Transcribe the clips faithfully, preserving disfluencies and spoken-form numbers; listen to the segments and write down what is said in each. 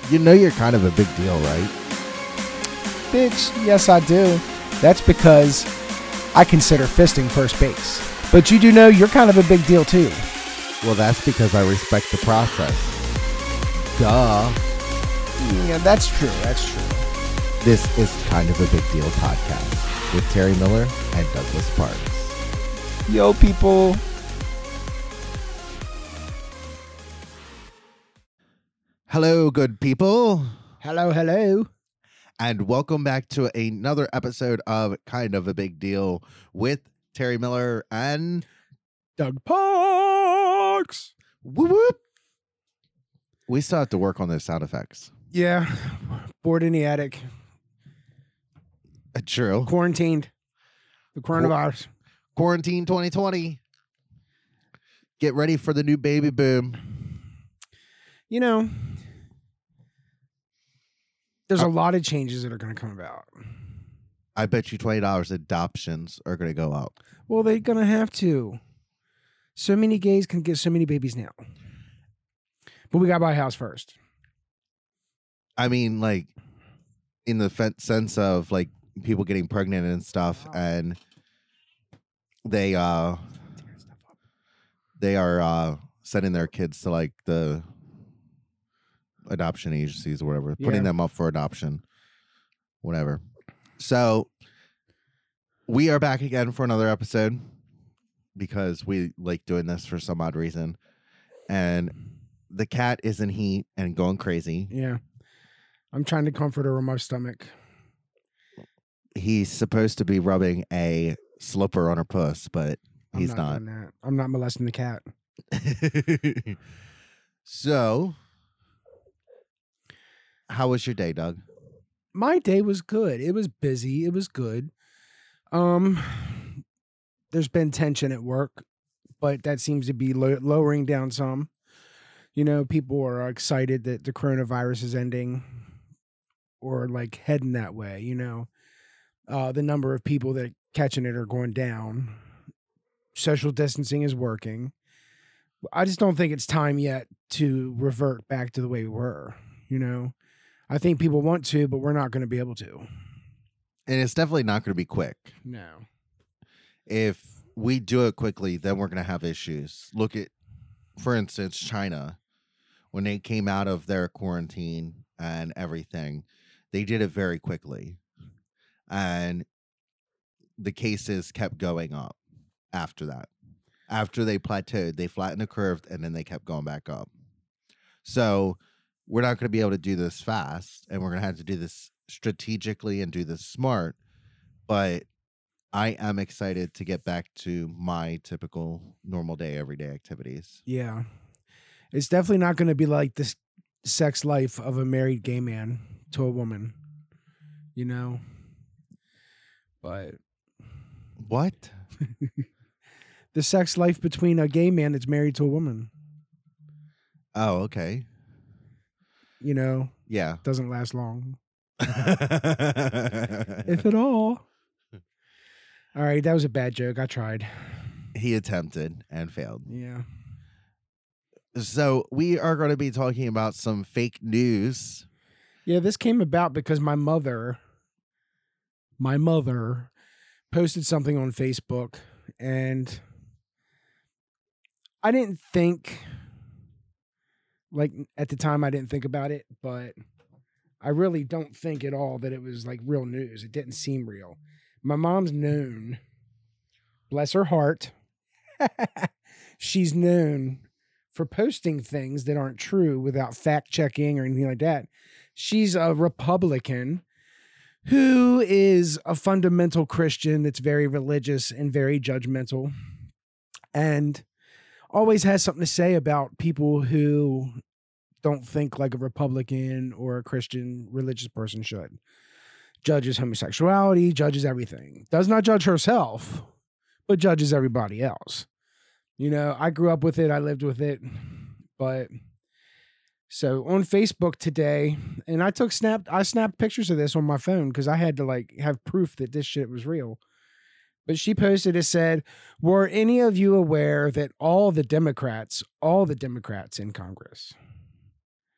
You know you're kind of a big deal, right? Bitch, yes I do. That's because I consider fisting first base. But you do know you're kind of a big deal too. Well, that's because I respect the process. Duh. Yeah, that's true. That's true. This is Kind of a Big Deal podcast with Terry Miller and Douglas Parks. Yo, people. Hello, good people. Hello, hello. And welcome back to another episode of Kind of a Big Deal with Terry Miller and Doug Parks. Whoop whoop. We still have to work on those sound effects. Yeah. Bored in the attic. True. Quarantined. The coronavirus. Quarantine twenty twenty. Get ready for the new baby boom. You know, there's uh, a lot of changes that are going to come about. I bet you twenty dollars adoptions are going to go up. Well, they're going to have to. So many gays can get so many babies now. But we got to buy a house first. I mean, like, in the fe- sense of, like, people getting pregnant and stuff, wow. and they, uh, they are, uh, sending their kids to, like, the adoption agencies or whatever, yeah. putting them up for adoption, whatever. So we are back again for another episode because we like doing this for some odd reason. And the cat is in heat and going crazy. Yeah. I'm trying to comfort her on my stomach. He's supposed to be rubbing a slipper on her puss, but he's I'm not. not. Doing that. I'm not molesting the cat. So, how was your day, Doug? My day was good. It was busy. It was good. Um, there's been tension at work, but that seems to be lo- lowering down some. You know, people are excited that the coronavirus is ending or like heading that way, you know. Uh, the number of people that are catching it are going down. Social distancing is working. I just don't think it's time yet to revert back to the way we were, you know. I think people want to, but we're not going to be able to. And it's definitely not going to be quick. No. If we do it quickly, then we're going to have issues. Look at, for instance, China. When they came out of their quarantine and everything, they did it very quickly. And the cases kept going up after that. After they plateaued, they flattened the curve, and then they kept going back up. So we're not going to be able to do this fast, and we're going to have to do this strategically and do this smart. But I am excited to get back to my typical normal day, everyday activities. Yeah. It's definitely not going to be like this sex life of a married gay man to a woman, you know? But what? The sex life between a gay man that's married to a woman. Oh, okay. You know? Yeah. Doesn't last long. If at all. All right, that was a bad joke. I tried. He attempted and failed. Yeah. So we are going to be talking about some fake news. Yeah, this came about because my mother, my mother posted something on Facebook, and I didn't think, like at the time I didn't think about it, but I really don't think at all that it was like real news. It didn't seem real. My mom's known, bless her heart, she's known for posting things that aren't true without fact checking or anything like that. She's a Republican who is a fundamental Christian that's very religious and very judgmental and always has something to say about people who don't think like a Republican or a Christian religious person should. Judges homosexuality, judges everything. Does not judge herself, but judges everybody else. You know, I grew up with it. I lived with it. But so on Facebook today, and I took snap, I snapped pictures of this on my phone because I had to like have proof that this shit was real. But she posted, it said, were any of you aware that all the Democrats, all the Democrats in Congress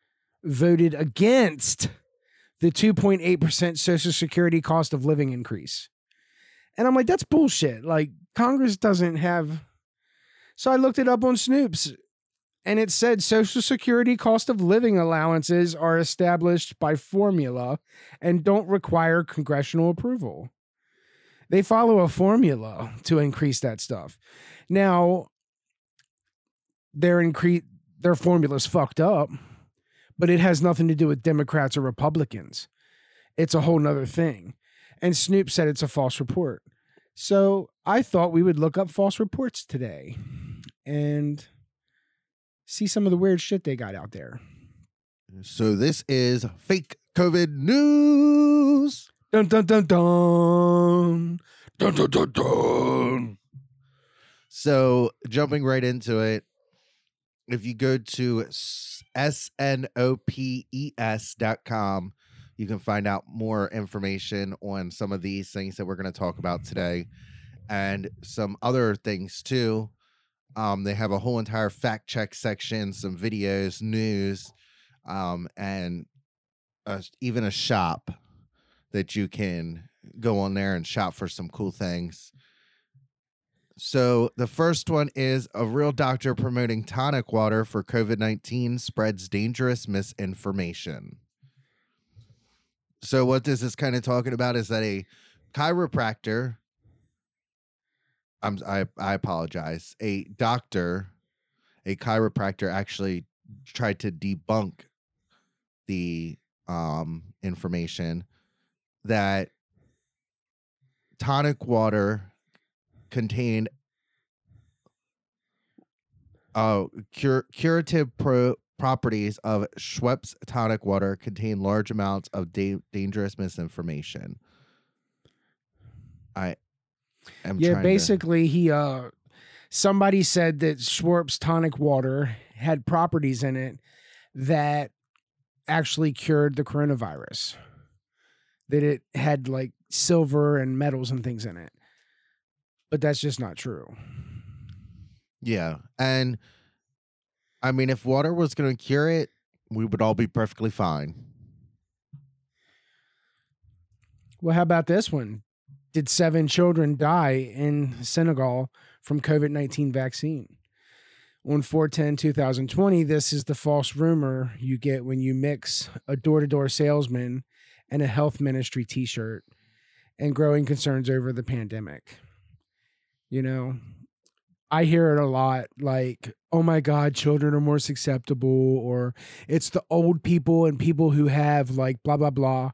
voted against the two point eight percent Social Security cost of living increase. And I'm like, that's bullshit. Like, Congress doesn't have... So I looked it up on Snoops, and it said Social Security cost of living allowances are established by formula and don't require congressional approval. They follow a formula to increase that stuff. Now, their incre- their formula's fucked up, but it has nothing to do with Democrats or Republicans. It's a whole nother thing. And Snoop said it's a false report. So I thought we would look up false reports today and see some of the weird shit they got out there. So this is fake COVID news. Dun dun dun dun. Dun dun dun dun. So jumping right into it, if you go to S N O P E S dot com, you can find out more information on some of these things that we're going to talk about today and some other things too. Um, they have a whole entire fact check section, some videos, news, um, and a, even a shop that you can go on there and shop for some cool things. So the first one is a real doctor promoting tonic water for COVID nineteen spreads dangerous misinformation. So what this is kind of talking about is that a chiropractor, I'm, I, I apologize, a doctor, a chiropractor actually tried to debunk the um, information that tonic water contained uh, cur- curative pro- properties of Schweppes tonic water contain large amounts of da- dangerous misinformation. I am yeah, trying basically, to... he uh, somebody said that Schweppes tonic water had properties in it that actually cured the coronavirus. That it had like silver and metals and things in it. But that's just not true. Yeah. And I mean, if water was going to cure it, we would all be perfectly fine. Well, how about this one? Did seven children die in Senegal from COVID nineteen vaccine? On four ten twenty twenty, this is the false rumor you get when you mix a door-to-door salesman and a health ministry t-shirt and growing concerns over the pandemic. You know, I hear it a lot, like, oh my God, children are more susceptible, or it's the old people and people who have like blah, blah, blah.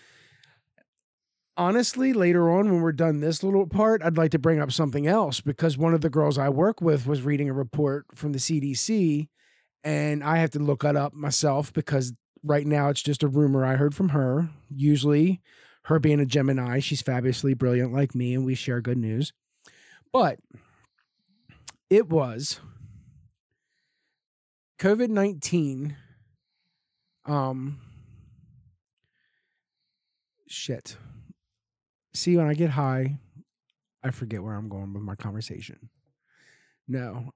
Honestly, later on when we're done this little part, I'd like to bring up something else, because one of the girls I work with was reading a report from the C D C, and I have to look it up myself because right now it's just a rumor I heard from her. Usually, her being a Gemini, she's fabulously brilliant like me, and we share good news. But it was COVID nineteen. Um, shit. See, when I get high, I forget where I'm going with my conversation. No.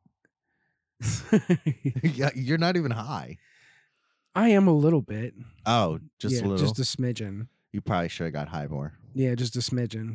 Yeah, you're not even high. I am a little bit. Oh, just yeah, a little? Just a smidgen. You probably should have got high more. Yeah, just a smidgen.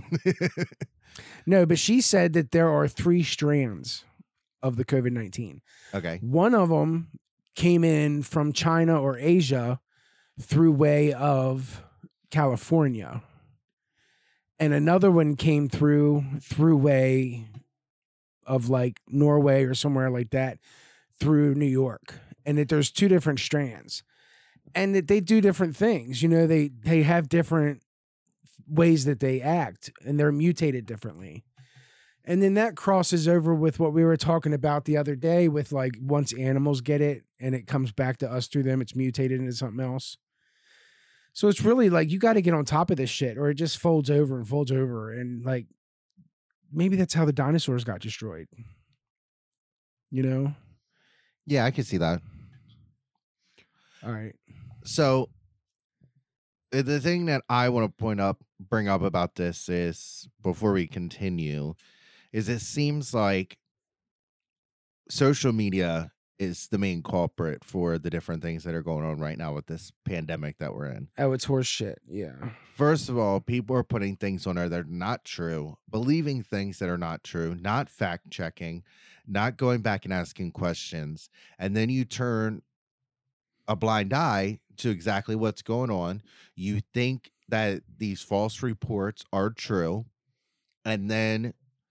No, but she said that there are three strands of the COVID nineteen. Okay. One of them came in from China or Asia through way of California. And another one came through through way of like Norway or somewhere like that through New York. And that there's two different strands. And that they do different things. You know, they they have different ways that they act, and they're mutated differently. And then that crosses over with what we were talking about the other day with like once animals get it and it comes back to us through them, it's mutated into something else. So it's really like you got to get on top of this shit or it just folds over and folds over. And like maybe that's how the dinosaurs got destroyed. You know? Yeah, I can see that. All right. So the thing that I want to point up, bring up about this is, before we continue, is it seems like social media is the main culprit for the different things that are going on right now with this pandemic that we're in. Oh, it's horse shit. Yeah. First of all, people are putting things on there that are not true, believing things that are not true, not fact checking, not going back and asking questions. And then you turn a blind eye to exactly what's going on. You think that these false reports are true. And then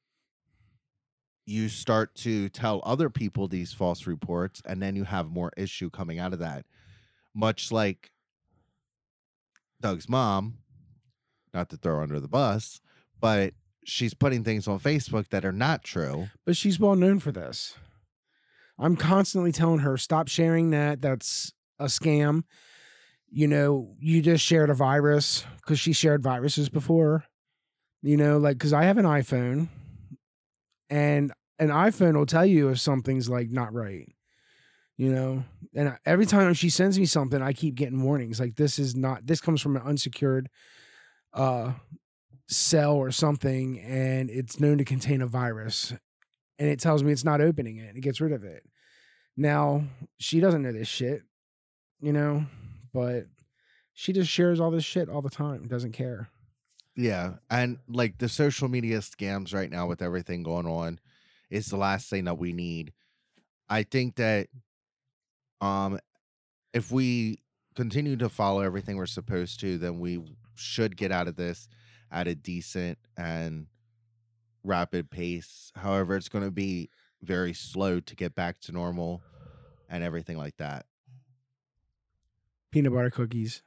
you start to tell other people these false reports, and then you have more issue coming out of that. Much like Doug's mom, not to throw her under the bus, but she's putting things on Facebook that are not true. But she's well known for this. I'm constantly telling her, stop sharing that. That's a scam. You know, you just shared a virus, because she shared viruses before. You know, like, because I have an iPhone, and an iPhone will tell you if something's like not right, you know, and every time she sends me something, I keep getting warnings like, this is not, this comes from an unsecured uh, cell or something, and it's known to contain a virus, and it tells me it's not opening it. It gets rid of it. Now, she doesn't know this shit, you know, but she just shares all this shit all the time. Doesn't care. Yeah. And like the social media scams right now with everything going on is the last thing that we need. I think that um, if we continue to follow everything we're supposed to, then we should get out of this at a decent and rapid pace. However, it's going to be very slow to get back to normal and everything like that. Peanut butter cookies.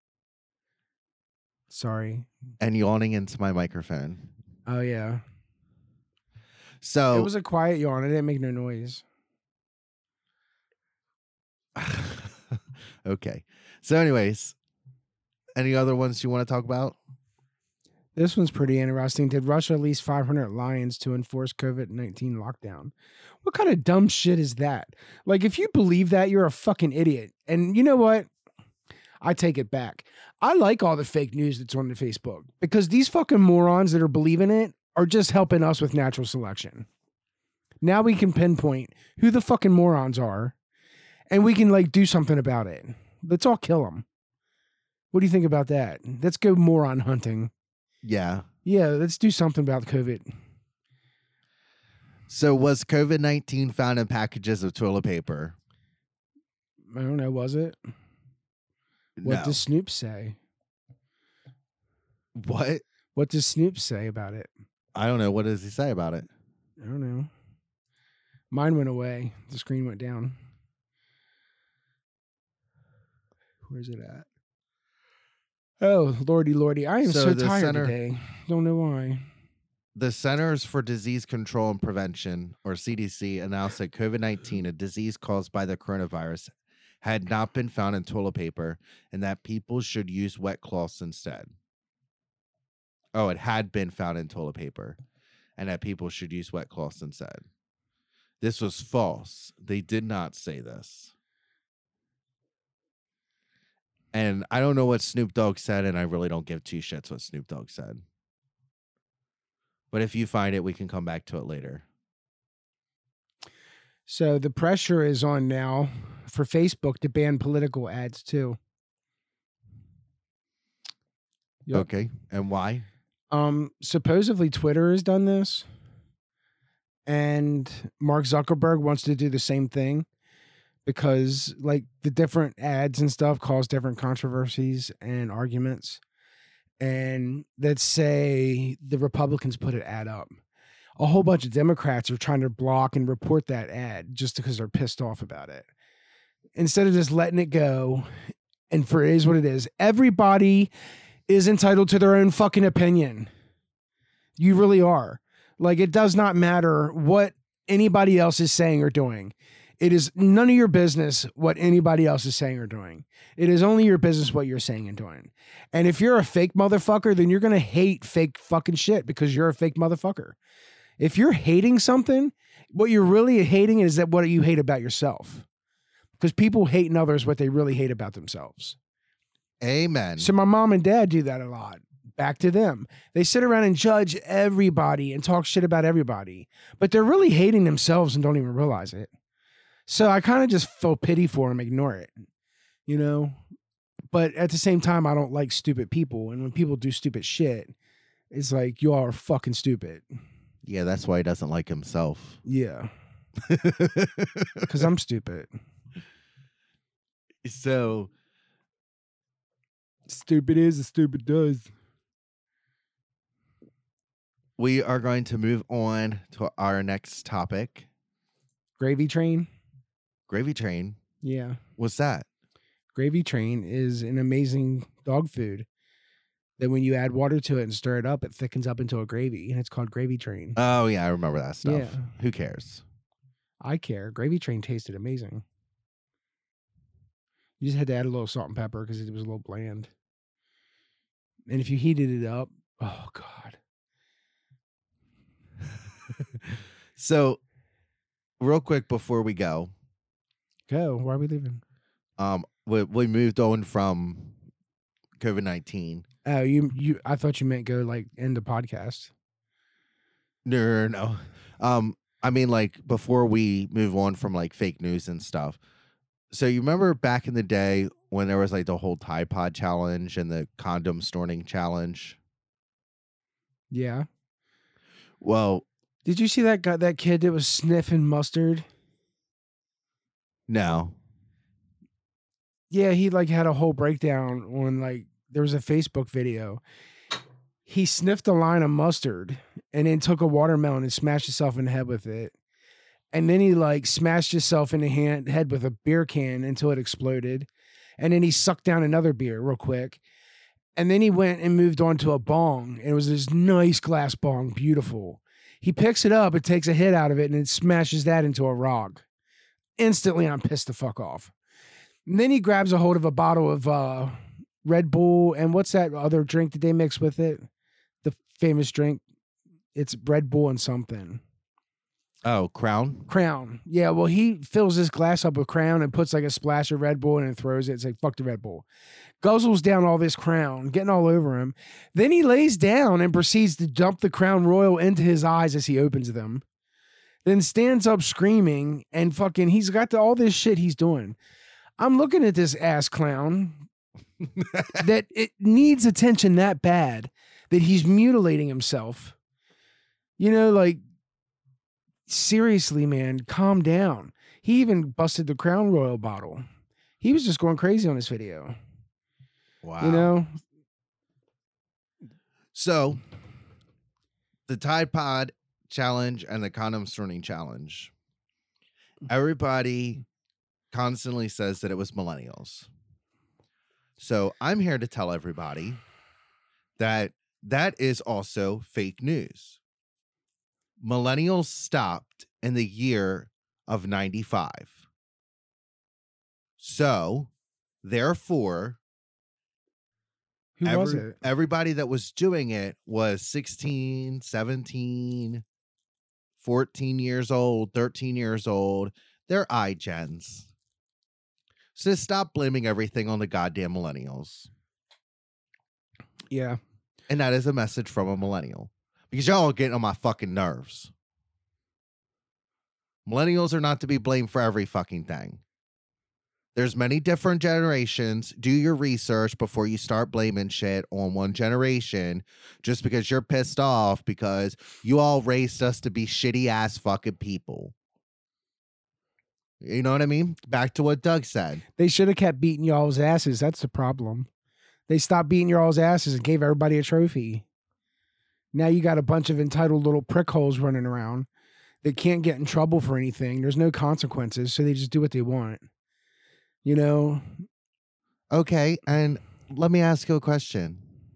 Sorry. And yawning into my microphone. Oh, yeah. So it was a quiet yawn. It didn't make no noise. Okay. So anyways, any other ones you want to talk about? This one's pretty interesting. Did Russia release five hundred lions to enforce COVID nineteen lockdown? What kind of dumb shit is that? Like, if you believe that, you're a fucking idiot. And you know what? I take it back. I like all the fake news that's on the Facebook, because these fucking morons that are believing it are just helping us with natural selection. Now we can pinpoint who the fucking morons are, and we can like do something about it. Let's all kill them. What do you think about that? Let's go moron hunting. Yeah. Yeah, let's do something about COVID. So was COVID nineteen found in packages of toilet paper? I don't know, was it? What No. does Snoop say? What? What does Snoop say about it? I don't know. What does he say about it? I don't know. Mine went away. The screen went down. Where's it at? Oh, lordy, lordy. I am so, So so the tired center- today. Don't know why. The Centers for Disease Control and Prevention, or C D C, announced that COVID nineteen, a disease caused by the coronavirus, had not been found in toilet paper, and that people should use wet cloths instead. Oh, it had been found in toilet paper, and that people should use wet cloths instead. This was false. They did not say this. And I don't know what Snoop Dogg said, and I really don't give two shits what Snoop Dogg said. But if you find it, we can come back to it later. So the pressure is on now for Facebook to ban political ads too. Yep. Okay. And why? Um, supposedly Twitter has done this, and Mark Zuckerberg wants to do the same thing, because like the different ads and stuff cause different controversies and arguments. And let's say the Republicans put an ad up. A whole bunch of Democrats are trying to block and report that ad just because they're pissed off about it. Instead of just letting it go, and for it is what it is. Everybody is entitled to their own fucking opinion. You really are. Like, it does not matter what anybody else is saying or doing. It is none of your business what anybody else is saying or doing. It is only your business what you're saying and doing. And if you're a fake motherfucker, then you're going to hate fake fucking shit because you're a fake motherfucker. If you're hating something, what you're really hating is that what you hate about yourself. Because people hate in others what they really hate about themselves. Amen. So my mom and dad do that a lot. Back to them. They sit around and judge everybody and talk shit about everybody. But they're really hating themselves and don't even realize it. So I kind of just feel pity for him, ignore it, you know? But at the same time, I don't like stupid people. And when people do stupid shit, it's like, you all are fucking stupid. Yeah, that's why he doesn't like himself. Yeah. Because I'm stupid. So. Stupid is as stupid does. We are going to move on to our next topic. Gravy Train? Gravy Train? Yeah. What's that? Gravy Train is an amazing dog food that when you add water to it and stir it up, it thickens up into a gravy, and it's called Gravy Train. Oh, yeah, I remember that stuff. Yeah. Who cares? I care. Gravy Train tasted amazing. You just had to add a little salt and pepper because it was a little bland. And if you heated it up, oh, God. So, real quick before we go. Go. Why are we leaving? Um, we, we moved on from COVID nineteen. Oh, you, you, I thought you meant go like end the podcast. No, no, no. Um, I mean, like before we move on from like fake news and stuff. So you remember back in the day when there was like the whole Tide Pod challenge and the condom snorting challenge? Yeah. Well, did you see that guy, that kid that was sniffing mustard? No. Yeah, he like had a whole breakdown on like there was a Facebook video. He sniffed a line of mustard and then took a watermelon and smashed himself in the head with it. And then he like smashed himself in the hand, head with a beer can until it exploded. And then he sucked down another beer real quick. And then he went and moved on to a bong. And it was this nice glass bong, beautiful. He picks it up, it takes a hit out of it, and it smashes that into a rock. Instantly, I'm pissed the fuck off. And then he grabs a hold of a bottle of uh, Red Bull. And what's that other drink that they mix with it? The famous drink. It's Red Bull and something. Oh, Crown? Crown. Yeah, well, he fills this glass up with Crown and puts like a splash of Red Bull in and throws it. It's like, fuck the Red Bull. Guzzles down all this Crown, getting all over him. Then he lays down and proceeds to dump the Crown Royal into his eyes as he opens them. Then stands up screaming and fucking, he's got the, all this shit he's doing. I'm looking at this ass clown that it needs attention that bad that he's mutilating himself. You know, like, seriously, man, calm down. He even busted the Crown Royal bottle. He was just going crazy on this video. Wow. You know? So, the Tide Pod challenge and the condom snorting challenge. Everybody constantly says that it was millennials. So, I'm here to tell everybody that that is also fake news. Millennials stopped in the year of ninety-five. So, therefore, Who every, was it? everybody that was doing it was sixteen, seventeen, fourteen years old, thirteen years old. They're iGens. So stop blaming everything on the goddamn millennials. Yeah. And that is a message from a millennial. Because y'all are getting on my fucking nerves. Millennials are not to be blamed for every fucking thing. There's many different generations. Do your research before you start blaming shit on one generation just because you're pissed off because you all raised us to be shitty ass fucking people. You know what I mean? Back to what Doug said. They should have kept beating y'all's asses. That's the problem. They stopped beating y'all's asses and gave everybody a trophy. Now you got a bunch of entitled little prickholes running around that can't get in trouble for anything. There's no consequences, so they just do what they want. You know? Okay, and let me ask you a question.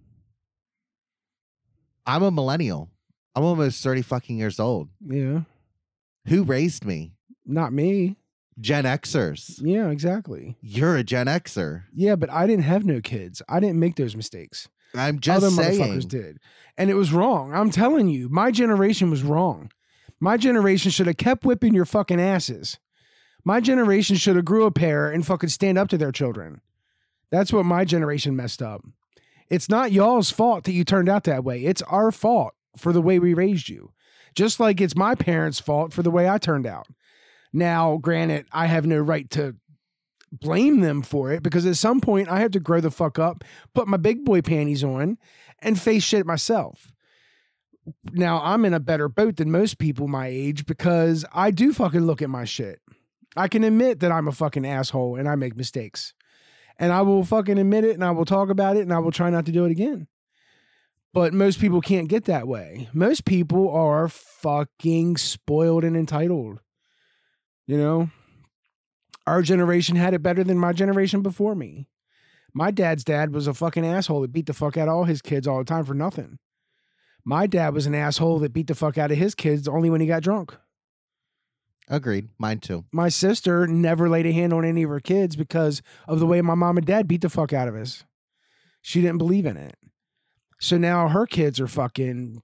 I'm a millennial. I'm almost thirty fucking years old. Yeah. Who raised me? Not me. Gen Xers. Yeah, exactly. You're a Gen Xer. Yeah, but I didn't have no kids. I didn't make those mistakes. I'm just Other saying. motherfuckers did. And it was wrong. I'm telling you, my generation was wrong. My generation should have kept whipping your fucking asses. My generation should have grew a pair and fucking stand up to their children. That's what my generation messed up. It's not y'all's fault that you turned out that way. It's our fault for the way we raised you. Just like it's my parents' fault for the way I turned out. Now, granted, I have no right to blame them for it because at some point I have to grow the fuck up, put my big boy panties on, and face shit myself. Now, I'm in a better boat than most people my age because I do fucking look at my shit. I can admit that I'm a fucking asshole and I make mistakes. And I will fucking admit it and I will talk about it and I will try not to do it again. But most people can't get that way. Most people are fucking spoiled and entitled. You know? Our generation had it better than my generation before me. My dad's dad was a fucking asshole that beat the fuck out of all his kids all the time for nothing. My dad was an asshole that beat the fuck out of his kids only when he got drunk. Agreed. Mine too. My sister never laid a hand on any of her kids because of the way my mom and dad beat the fuck out of us. She didn't believe in it. So now her kids are fucking...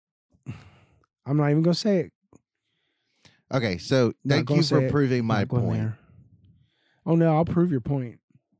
I'm not even going to say it. Okay, so thank you for proving my point. Oh, no, I'll prove your point.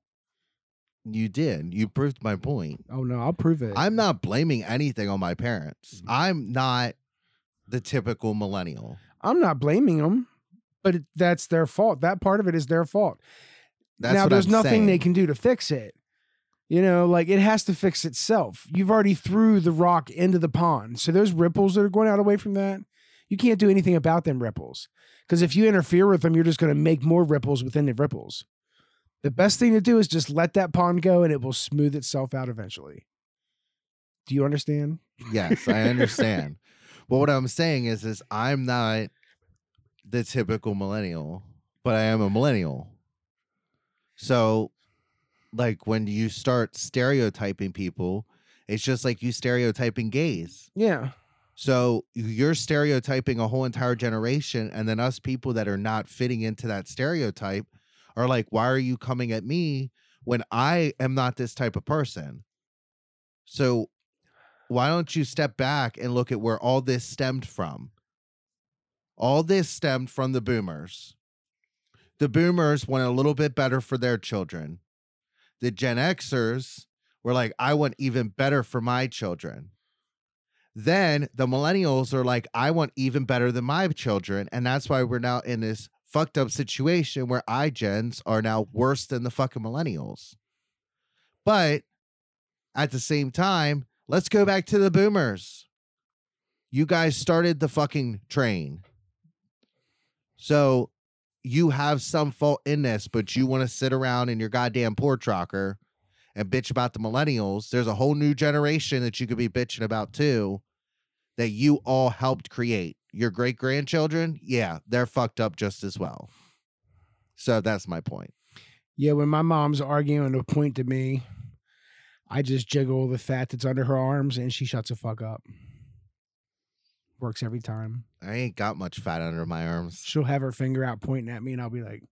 You did. You proved my point. Oh, no, I'll prove it. I'm not blaming anything on my parents. I'm not the typical millennial. I'm not blaming them, but it, that's their fault. That part of it is their fault. That's now, what there's I'm nothing saying. they can do to fix it. You know, like it has to fix itself. You've already threw the rock into the pond. So those ripples that are going out away from that, you can't do anything about them ripples. Because if you interfere with them, you're just going to make more ripples within the ripples. The best thing to do is just let that pond go and it will smooth itself out eventually. Do you understand? Yes, I understand. But what I'm saying is, is I'm not the typical millennial, but I am a millennial. So, like, when you start stereotyping people, it's just like you stereotyping gays. Yeah. So you're stereotyping a whole entire generation, and then us people that are not fitting into that stereotype are like, why are you coming at me when I am not this type of person? So why don't you step back and look at where all this stemmed from? All this stemmed from the boomers. The boomers want a little bit better for their children. The Gen Xers were like, I want even better for my children. Then the millennials are like, I want even better than my children. And that's why we're now in this fucked up situation where iGens are now worse than the fucking millennials. But at the same time, let's go back to the boomers. You guys started the fucking train. So you have some fault in this, but you want to sit around in your goddamn porch rocker and bitch about the millennials. There's a whole new generation that you could be bitching about too, that you all helped create. Your great grandchildren, yeah, they're fucked up just as well. So that's my point. Yeah, when my mom's arguing to point to me, I just jiggle the fat that's under her arms and she shuts the fuck up. Works every time. I ain't got much fat under my arms. She'll have her finger out pointing at me and I'll be like,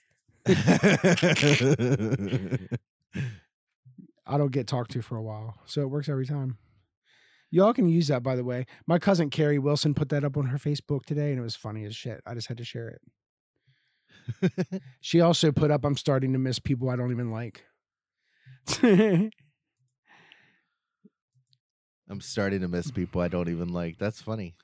I don't get talked to for a while. So it works every time. Y'all can use that, by the way. My cousin Carrie Wilson put that up on her Facebook today and it was funny as shit. I just had to share it. She also put up, I'm starting to miss people I don't even like. I'm starting to miss people I don't even like. That's funny.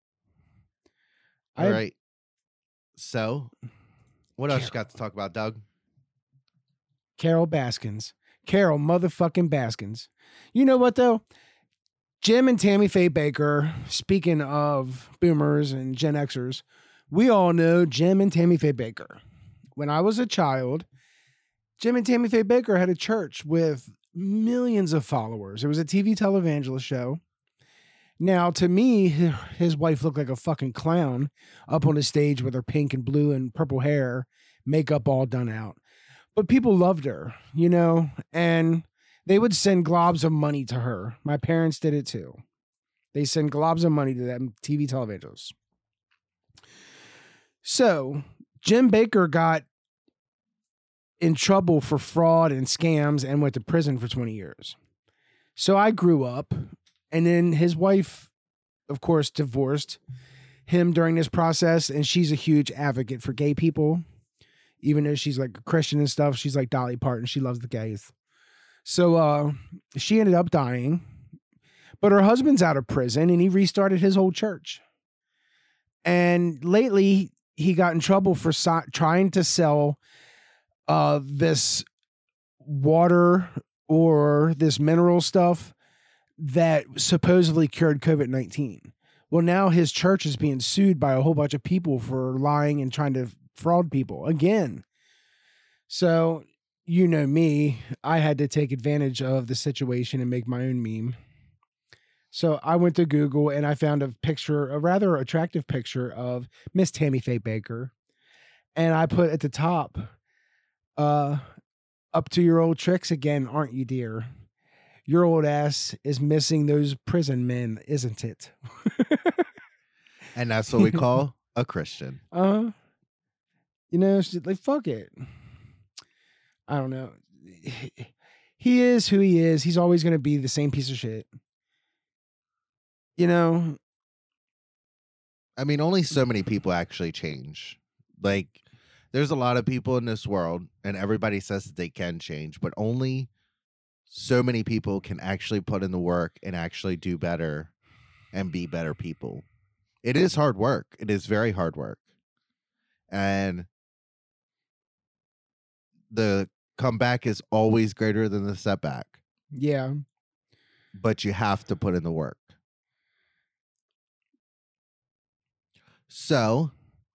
I, All right. So, what else Carol. you got to talk about, Doug? Carol Baskins. Carol motherfucking Baskins. You know what, though? Jim and Tammy Faye Baker, speaking of boomers and Gen Xers, we all know Jim and Tammy Faye Baker. When I was a child, Jim and Tammy Faye Baker had a church with millions of followers. It was a T V televangelist show. Now, to me, his wife looked like a fucking clown up on the stage with her pink and blue and purple hair, makeup all done out. But people loved her, you know, and they would send globs of money to her. My parents did it too. They send globs of money to them T V televangelists. So, Jim Baker got in trouble for fraud and scams and went to prison for twenty years. So I grew up, and then his wife, of course, divorced him during this process, and she's a huge advocate for gay people. Even though she's like a Christian and stuff, she's like Dolly Parton. She loves the gays. So uh, she ended up dying, but her husband's out of prison, and he restarted his whole church. And lately, he got in trouble for si- trying to sell uh, this water or this mineral stuff that supposedly cured COVID nineteen. Well, now his church is being sued by a whole bunch of people for lying and trying to fraud people again. So, you know me, I had to take advantage of the situation and make my own meme. So I went to Google and I found a picture, a rather attractive picture of Miss Tammy Faye Baker. And I put at the top, uh, up to your old tricks again, aren't you, dear? Your old ass is missing those prison men, isn't it? And that's what we call a Christian. Uh, you know, it's just like, fuck it. I don't know. He is who he is. He's always going to be the same piece of shit. You know? I mean, only so many people actually change. Like, there's a lot of people in this world, and everybody says that they can change, but only so many people can actually put in the work and actually do better and be better people. It is hard work. It is very hard work. And the comeback is always greater than the setback. Yeah. But you have to put in the work. So,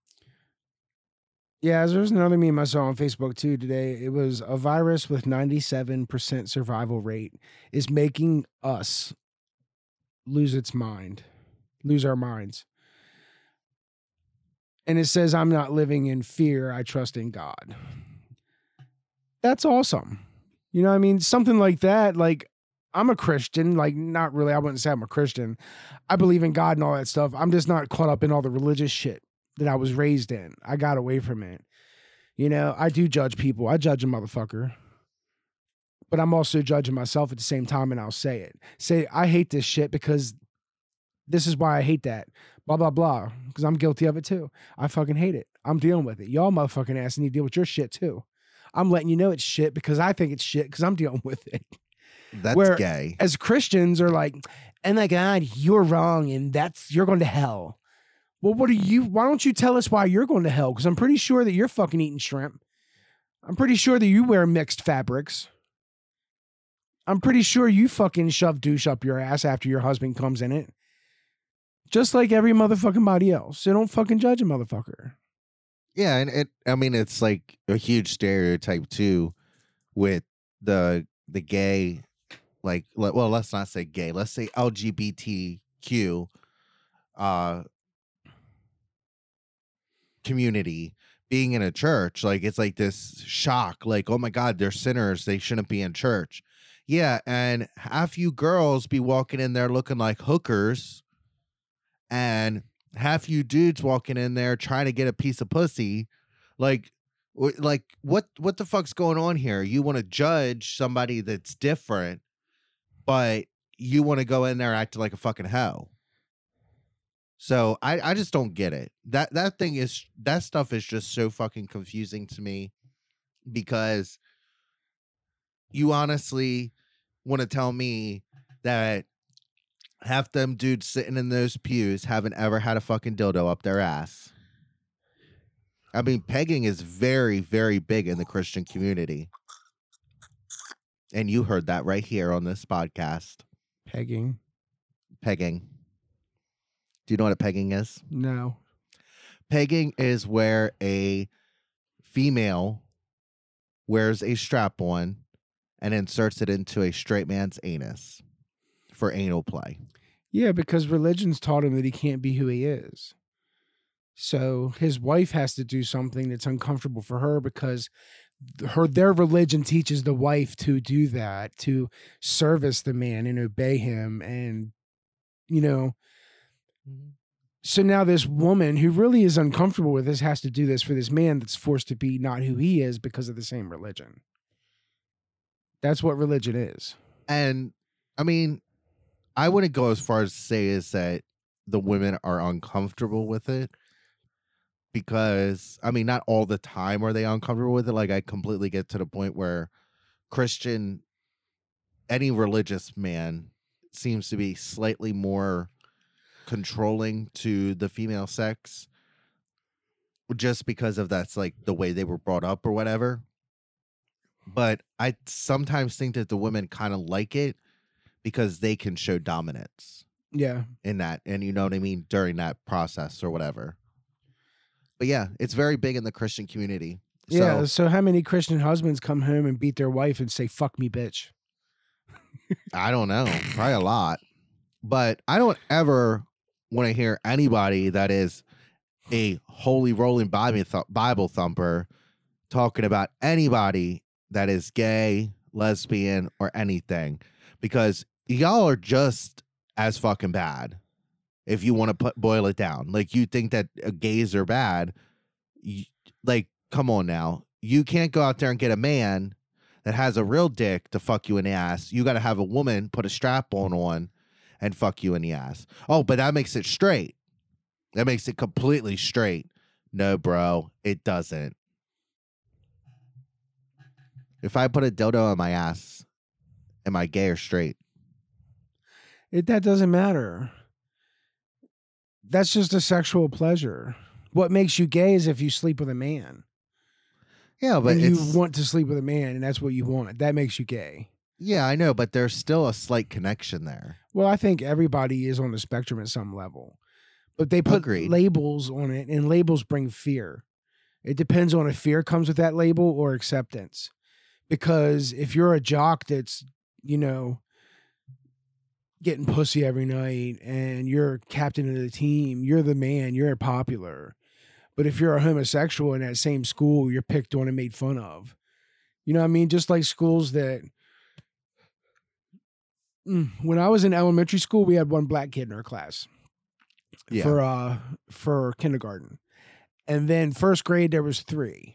yeah, there's another meme I saw on Facebook too today. It was a virus with ninety-seven percent survival rate is making us lose its mind, lose our minds. And it says, I'm not living in fear. I trust in God. That's awesome. You know what I mean? Something like that. Like, I'm a Christian. Like, not really. I wouldn't say I'm a Christian. I believe in God and all that stuff. I'm just not caught up in all the religious shit that I was raised in. I got away from it. You know, I do judge people. I judge a motherfucker. But I'm also judging myself at the same time, and I'll say it. Say, I hate this shit because this is why I hate that. Blah, blah, blah. Because I'm guilty of it too. I fucking hate it. I'm dealing with it. Y'all motherfucking ass need to deal with your shit too. I'm letting you know it's shit because I think it's shit because I'm dealing with it. That's Where, gay. As Christians are like, oh my God, you're wrong and that's, you're going to hell. Well, what are you, why don't you tell us why you're going to hell? Because I'm pretty sure that you're fucking eating shrimp. I'm pretty sure that you wear mixed fabrics. I'm pretty sure you fucking shove douche up your ass after your husband comes in it. Just like every motherfucking body else. So don't fucking judge a motherfucker. Yeah, and it I mean it's like a huge stereotype too with the the gay, like, well, let's not say gay, let's say L G B T Q uh community being in a church. Like, it's like this shock, like, oh my God, they're sinners, they shouldn't be in church. Yeah, and half you girls be walking in there looking like hookers, and half you dudes walking in there trying to get a piece of pussy. Like, like what what the fuck's going on here? You want to judge somebody that's different, but you want to go in there acting like a fucking hoe. So I, I just don't get it. That that thing is, that stuff is just so fucking confusing to me, because you honestly want to tell me that half them dudes sitting in those pews haven't ever had a fucking dildo up their ass. I mean, pegging is very, very big in the Christian community. And you heard that right here on this podcast. Pegging. Pegging. Do you know what a pegging is? No. Pegging is where a female wears a strap on and inserts it into a straight man's anus for anal play. Yeah, because religion's taught him that he can't be who he is. So his wife has to do something that's uncomfortable for her because her their religion teaches the wife to do that, to service the man and obey him. And, you know, mm-hmm. So now this woman who really is uncomfortable with this has to do this for this man that's forced to be not who he is because of the same religion. That's what religion is. And, I mean, I wouldn't go as far as to say is that the women are uncomfortable with it, because, I mean, not all the time are they uncomfortable with it. Like, I completely get to the point where Christian, any religious man seems to be slightly more controlling to the female sex. just because of that's like the way they were brought up or whatever. But I sometimes think that the women kind of like it because they can show dominance Yeah. in that, and you know what I mean, during that process or whatever. But yeah, it's very big in the Christian community. Yeah. So, So how many Christian husbands come home and beat their wife and say, fuck me, bitch? I don't know, probably a lot. But I don't ever want to hear anybody that is a holy rolling Bible, th- Bible thumper talking about anybody that is gay, lesbian, or anything, because y'all are just as fucking bad. If you want to put boil it down, like you think that uh, gays are bad, you, like come on now, you can't go out there and get a man that has a real dick to fuck you in the ass. You got to have a woman put a strap on on and fuck you in the ass. Oh, but that makes it straight. That makes it completely straight. No, bro, it doesn't. If I put a dildo on my ass, am I gay or straight? It, that doesn't matter. That's just a sexual pleasure. What makes you gay is if you sleep with a man. Yeah, but and you it's, want to sleep with a man, and that's what you want. That makes you gay. Yeah, I know, but there's still a slight connection there. Well, I think everybody is on the spectrum at some level. But they put Agreed. labels on it, and labels bring fear. It depends on if fear comes with that label or acceptance. Because if you're a jock that's, you know, getting pussy every night and you're captain of the team, you're the man, you're popular. But if you're a homosexual in that same school, you're picked on and made fun of. You know what I mean? Just like schools that... When I was in elementary school, we had one black kid in our class. Yeah. For uh for kindergarten. And then first grade there was three.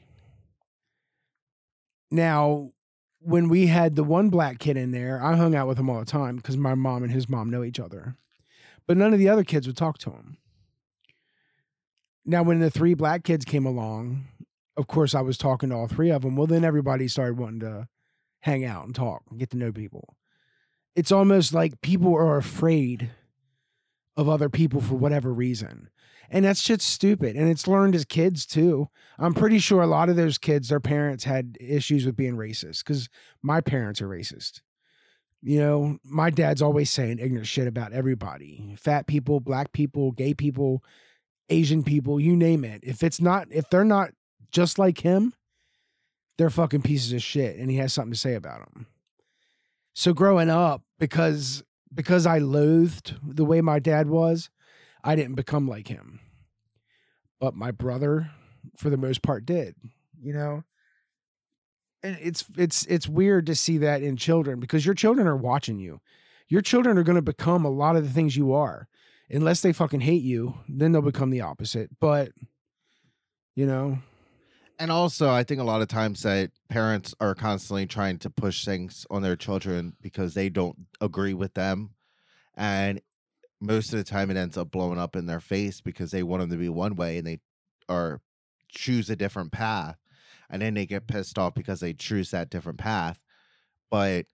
Now, when we had the one black kid in there, I hung out with him all the time because my mom and his mom know each other. But none of the other kids would talk to him. Now, when the three black kids came along, of course I was talking to all three of them. Well, then everybody started wanting to hang out and talk and get to know people. It's almost like people are afraid of other people for whatever reason. And that shit's stupid. And it's learned as kids too. I'm pretty sure a lot of those kids, their parents had issues with being racist because my parents are racist. You know, my dad's always saying ignorant shit about everybody. Fat people, black people, gay people, Asian people, you name it. If it's not, if they're not just like him, they're fucking pieces of shit. And he has something to say about them. So growing up, because because I loathed the way my dad was, I didn't become like him. But my brother, for the most part, did. You know? And it's it's it's weird to see that in children because your children are watching you. Your children are going to become a lot of the things you are. Unless they fucking hate you, then they'll become the opposite. But, you know... And also, I think a lot of times that parents are constantly trying to push things on their children because they don't agree with them. And most of the time it ends up blowing up in their face because they want them to be one way and they are choose a different path. And then they get pissed off because they choose that different path. But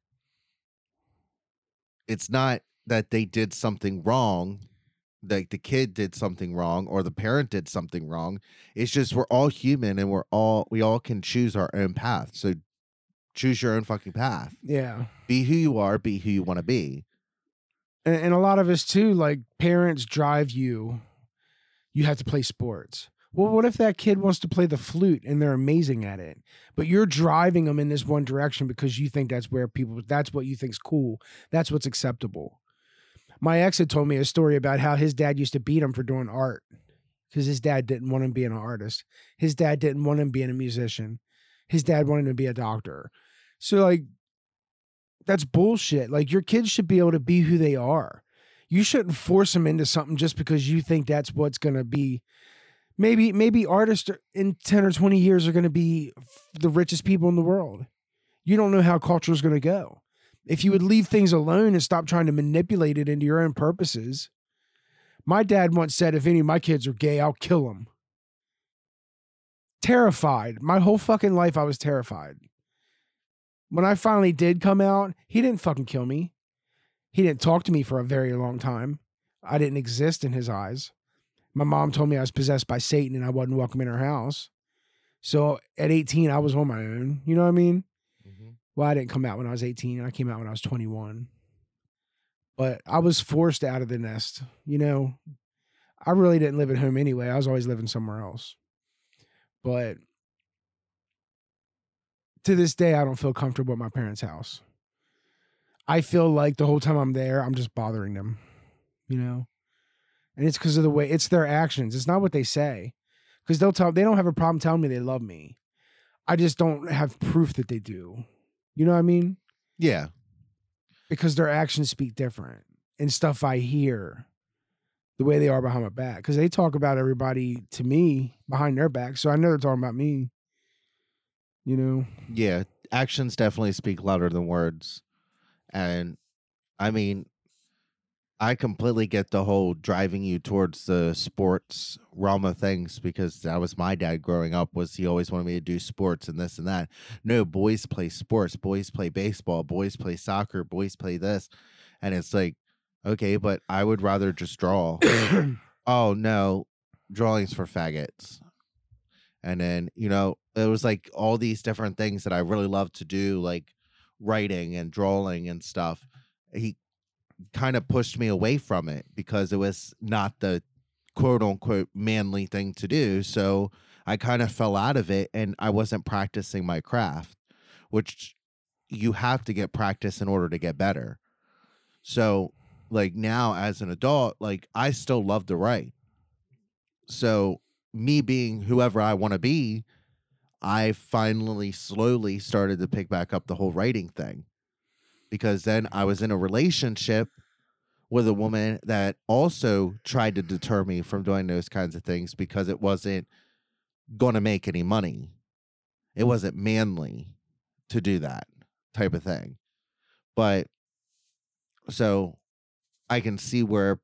it's not that they did something wrong. Like the kid did something wrong or the parent did something wrong. It's just we're all human and we're all we all can choose our own path. So choose your own fucking path. Yeah. Be who you are, be who you want to be. And, and a lot of us too, like parents drive you, you have to play sports. Well, what if that kid wants to play the flute and they're amazing at it, but you're driving them in this one direction because you think that's where people, that's what you think's cool. That's what's acceptable. My ex had told me a story about how his dad used to beat him for doing art because his dad didn't want him being an artist. His dad didn't want him being a musician. His dad wanted him to be a doctor. So like, that's bullshit. Like your kids should be able to be who they are. You shouldn't force them into something just because you think that's what's going to be. Maybe, maybe artists in ten or twenty years are going to be the richest people in the world. You don't know how culture is going to go. If you would leave things alone and stop trying to manipulate it into your own purposes. My dad once said, if any of my kids are gay, I'll kill them. Terrified. My whole fucking life, I was terrified. When I finally did come out, he didn't fucking kill me. He didn't talk to me for a very long time. I didn't exist in his eyes. My mom told me I was possessed by Satan and I wasn't welcome in her house. So at eighteen, I was on my own. You know what I mean? Mhm. Well, I didn't come out when I was eighteen. I came out when I was twenty-one. But I was forced out of the nest. You know, I really didn't live at home anyway. I was always living somewhere else. But to this day, I don't feel comfortable at my parents' house. I feel like the whole time I'm there, I'm just bothering them, you know? And it's because of the way, it's their actions. It's not what they say. Because they'll tell, they don't have a problem telling me they love me. I just don't have proof that they do. You know what I mean? Yeah. Because their actions speak different. And stuff I hear, the way they are behind my back. Because they talk about everybody to me behind their back. So I know they're talking about me. You know? Yeah. Actions definitely speak louder than words. And I mean, I completely get the whole driving you towards the sports realm of things, because that was my dad growing up. Was he always wanted me to do sports and this and that. No, boys play sports, boys play baseball, boys play soccer, boys play this. And it's like, okay, but I would rather just draw. Oh no, drawing's for faggots. And then, you know, it was like all these different things that I really love to do, like writing and drawing and stuff. He kind of pushed me away from it because it was not the quote unquote manly thing to do. So I kind of fell out of it and I wasn't practicing my craft, which you have to get practice in order to get better. So like now as an adult, like I still love to write. So me being whoever I want to be, I finally slowly started to pick back up the whole writing thing, because then I was in a relationship with a woman that also tried to deter me from doing those kinds of things because it wasn't going to make any money. It wasn't manly to do that type of thing. But so I can see where,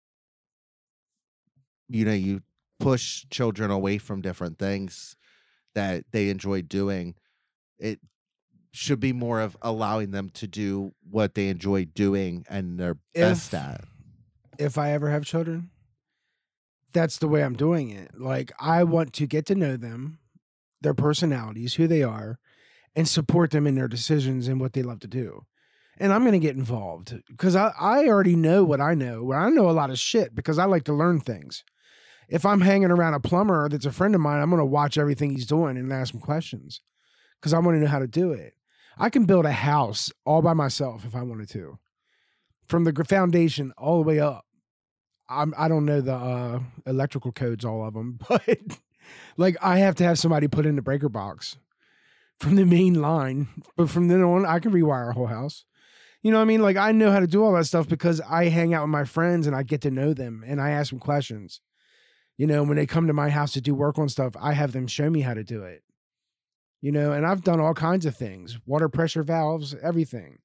you know, you push children away from different things that they enjoy doing. It should be more of allowing them to do what they enjoy doing and they're best If at. if I ever have children, that's the way I'm doing it. Like I want to get to know them, their personalities, who they are, and support them in their decisions and what they love to do. And I'm going to get involved because I, I already know what I know. Well, I know a lot of shit because I like to learn things. If I'm hanging around a plumber that's a friend of mine, I'm going to watch everything he's doing and ask him questions because I want to know how to do it. I can build a house all by myself if I wanted to, from the gr- foundation all the way up. I'm, I don't know the uh, electrical codes, all of them, but like I have to have somebody put in the breaker box from the main line. But from then on, I can rewire a whole house. You know what I mean? Like I know how to do all that stuff because I hang out with my friends and I get to know them and I ask them questions. You know, when they come to my house to do work on stuff, I have them show me how to do it. You know, and I've done all kinds of things, water pressure valves, everything.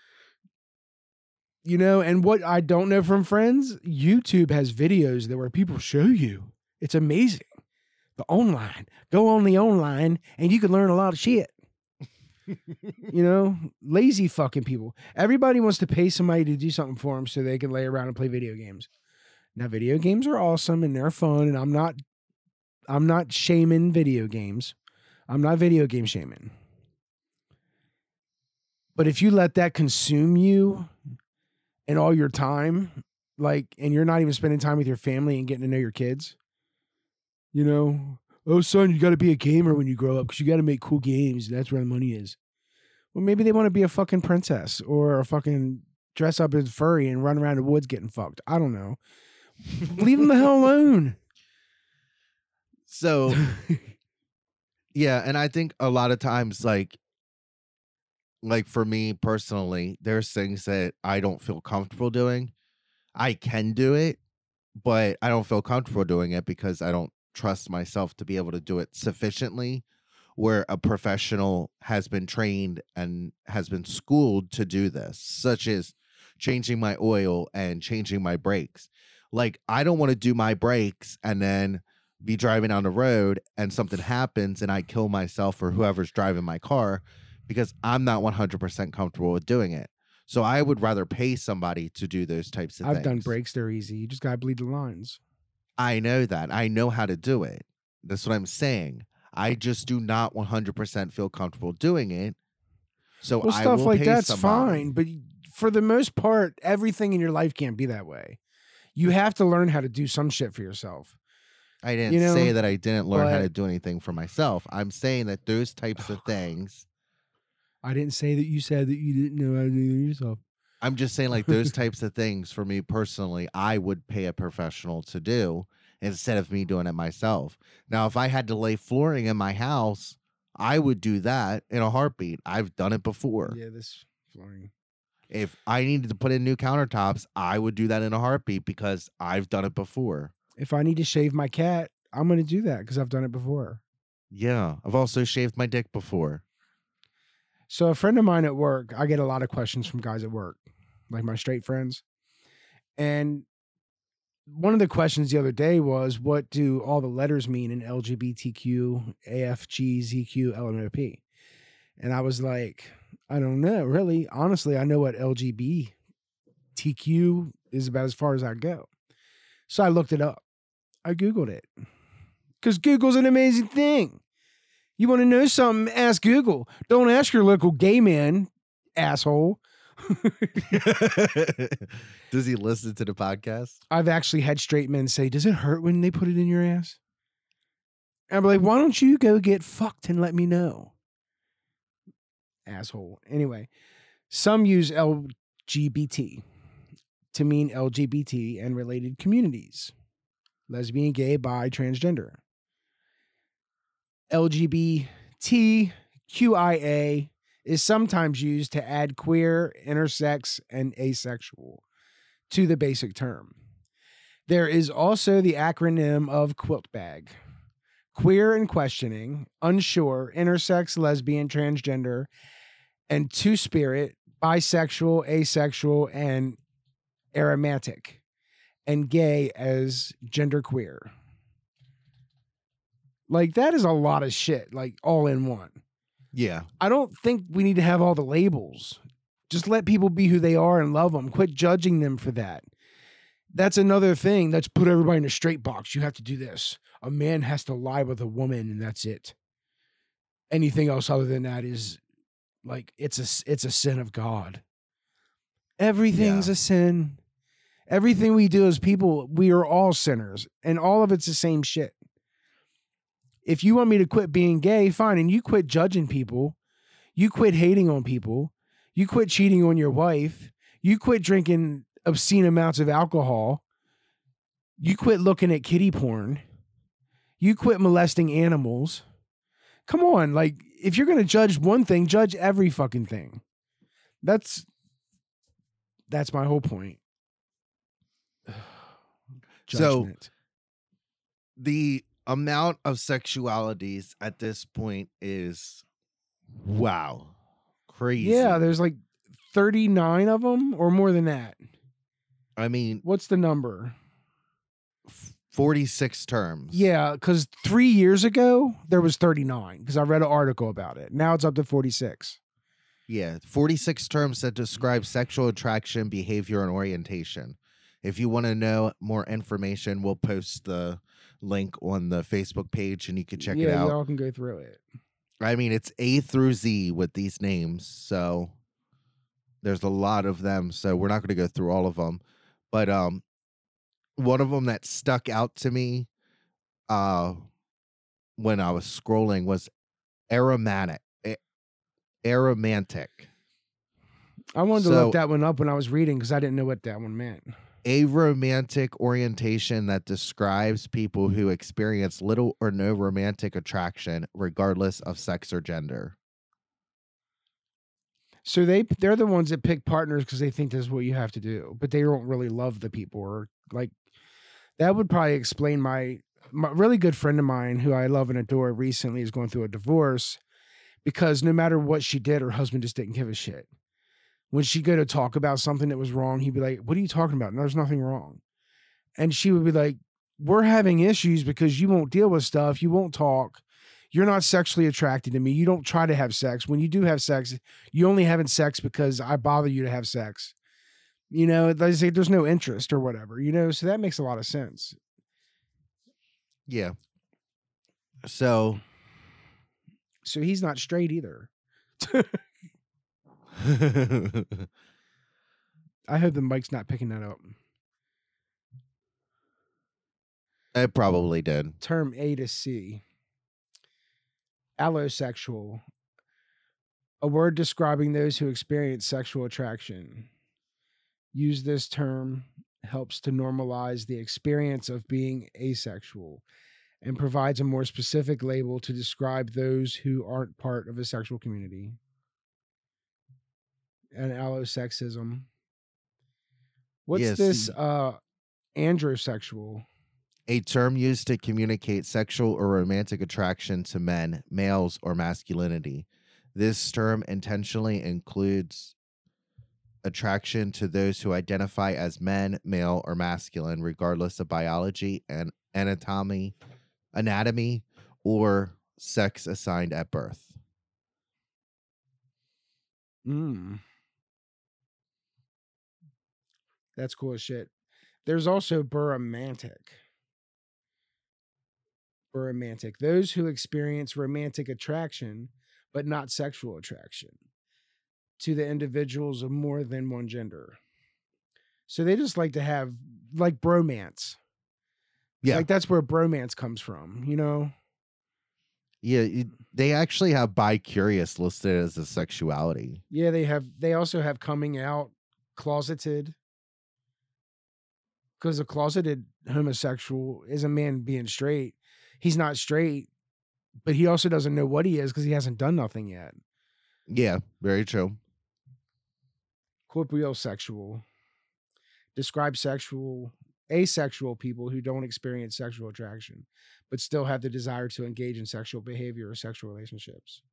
You know, and what I don't know from friends, YouTube has videos that where people show you. It's amazing. The online, go on the online and you can learn a lot of shit. You know, lazy fucking people. Everybody wants to pay somebody to do something for them so they can lay around and play video games. Now, video games are awesome and they're fun, and I'm not, I'm not shaming video games. I'm not video game shaming. But if you let that consume you and all your time, like, and you're not even spending time with your family and getting to know your kids, you know, oh, son, you got to be a gamer when you grow up because you got to make cool games. And that's where the money is. Well, maybe they want to be a fucking princess or a fucking dress up as furry and run around the woods getting fucked. I don't know. Leave them the hell alone. So, yeah, and I think a lot of times, like, like for me personally, there's things that I don't feel comfortable doing. I can do it, but I don't feel comfortable doing it because I don't trust myself to be able to do it sufficiently, where a professional has been trained and has been schooled to do this, such as changing my oil and changing my brakes. Like, I don't want to do my brakes and then be driving on the road and something happens and I kill myself or whoever's driving my car because I'm not one hundred percent comfortable with doing it. So I would rather pay somebody to do those types of I've things. done brakes. They're easy. You just got to bleed the lines. I know that. I know how to do it. That's what I'm saying. I just do not one hundred percent feel comfortable doing it. So Well, I stuff will like pay that's somebody. fine, but for the most part, everything in your life can't be that way. You have to learn how to do some shit for yourself. I didn't You know, say that I didn't learn how but- to do anything for myself. I'm saying that those types of things. I didn't say that you said that you didn't know how to do it yourself. I'm just saying, like, those types of things for me personally, I would pay a professional to do instead of me doing it myself. Now, if I had to lay flooring in my house, I would do that in a heartbeat. I've done it before. Yeah, this flooring. If I needed to put in new countertops, I would do that in a heartbeat because I've done it before. If I need to shave my cat, I'm going to do that because I've done it before. Yeah. I've also shaved my dick before. So a friend of mine at work, I get a lot of questions from guys at work, like my straight friends. And one of the questions the other day was, what do all the letters mean in L G B T Q, A F G, Z Q, L M N O P? And I was like, I don't know, really. Honestly, I know what L G B T Q is about as far as I go. So I looked it up. I Googled it. Because Google's an amazing thing. You want to know something, ask Google. Don't ask your local gay man, asshole. Does he listen to the podcast? I've actually had straight men say, does it hurt when they put it in your ass? And I'm like, why don't you go get fucked and let me know? Asshole. Anyway, some use L G B T to mean L G B T and related communities. Lesbian, gay, bi, transgender. L G B T Q I A is sometimes used to add queer, intersex, and asexual to the basic term. There is also the acronym of quilt bag. Queer and questioning, unsure, intersex, lesbian, transgender, and two-spirit, bisexual, asexual, and aromantic, and gay as genderqueer. Like, that is a lot of shit, like, all in one. Yeah. I don't think we need to have all the labels. Just let people be who they are and love them. Quit judging them for that. That's another thing. Let's put everybody in a straight box. You have to do this. A man has to lie with a woman, and that's it. Anything else other than that is like, it's a, it's a sin of God. Everything's Yeah. a sin. Everything we do as people, we are all sinners, and all of it's the same shit. If you want me to quit being gay, fine. And you quit judging people. You quit hating on people. You quit cheating on your wife. You quit drinking obscene amounts of alcohol. You quit looking at kiddie porn. You quit molesting animals. Come on. Like, if you're going to judge one thing, judge every fucking thing. That's, that's my whole point. So- Judgment. The amount of sexualities at this point is, wow, crazy. Yeah, there's like thirty-nine of them or more than that. I mean, What's the number? f- forty-six terms. Yeah, because three years ago, there was thirty-nine because I read an article about it. Now it's up to forty-six. Yeah, forty-six terms that describe sexual attraction, behavior, and orientation. If you want to know more information, we'll post the link on the Facebook page and you can check yeah, it out. y'all can go through it. I mean, it's A through Z with these names, so there's a lot of them. So we're not going to go through all of them, but um, one of them that stuck out to me, uh, when I was scrolling was aromantic. A- aromantic. I wanted to So- look that one up when I was reading because I didn't know what that one meant. A romantic orientation that describes people who experience little or no romantic attraction, regardless of sex or gender. So they they're the ones that pick partners because they think this is what you have to do, but they don't really love the people. Or like that would probably explain my my really good friend of mine who I love and adore recently is going through a divorce because no matter what she did, her husband just didn't give a shit. When she'd go to talk about something that was wrong, he'd be like, "What are you talking about? No, there's nothing wrong." And she would be like, "We're having issues because you won't deal with stuff. You won't talk. You're not sexually attracted to me. You don't try to have sex. When you do have sex, you only having sex because I bother you to have sex." You know, they say there's no interest or whatever, you know, so that makes a lot of sense. Yeah. So So he's not straight either. I hope the mic's not picking that up. it probably did. Term A to C. Allosexual. A word describing those who experience sexual attraction. Use this term helps to normalize the experience of being asexual and provides a more specific label to describe those who aren't part of a sexual community. And allosexism. What's Yes. this uh androsexual? A term used to communicate sexual or romantic attraction to men, males, or masculinity. This term intentionally includes attraction to those who identify as men, male, or masculine, regardless of biology and anatomy, anatomy, or sex assigned at birth. Mm. That's cool as shit. There's also baromantic. Baromantic. Those who experience romantic attraction, but not sexual attraction to the individuals of more than one gender. So they just like to have like bromance. Yeah. Like that's where bromance comes from, you know? Yeah. It, they actually have bi-curious listed as a sexuality. Yeah, they have, they also have coming out, closeted. Because a closeted homosexual is a man being straight. He's not straight, but he also doesn't know what he is because he hasn't done nothing yet. Yeah, very true. Corporeal sexual. Describe sexual, asexual people who don't experience sexual attraction, but still have the desire to engage in sexual behavior or sexual relationships.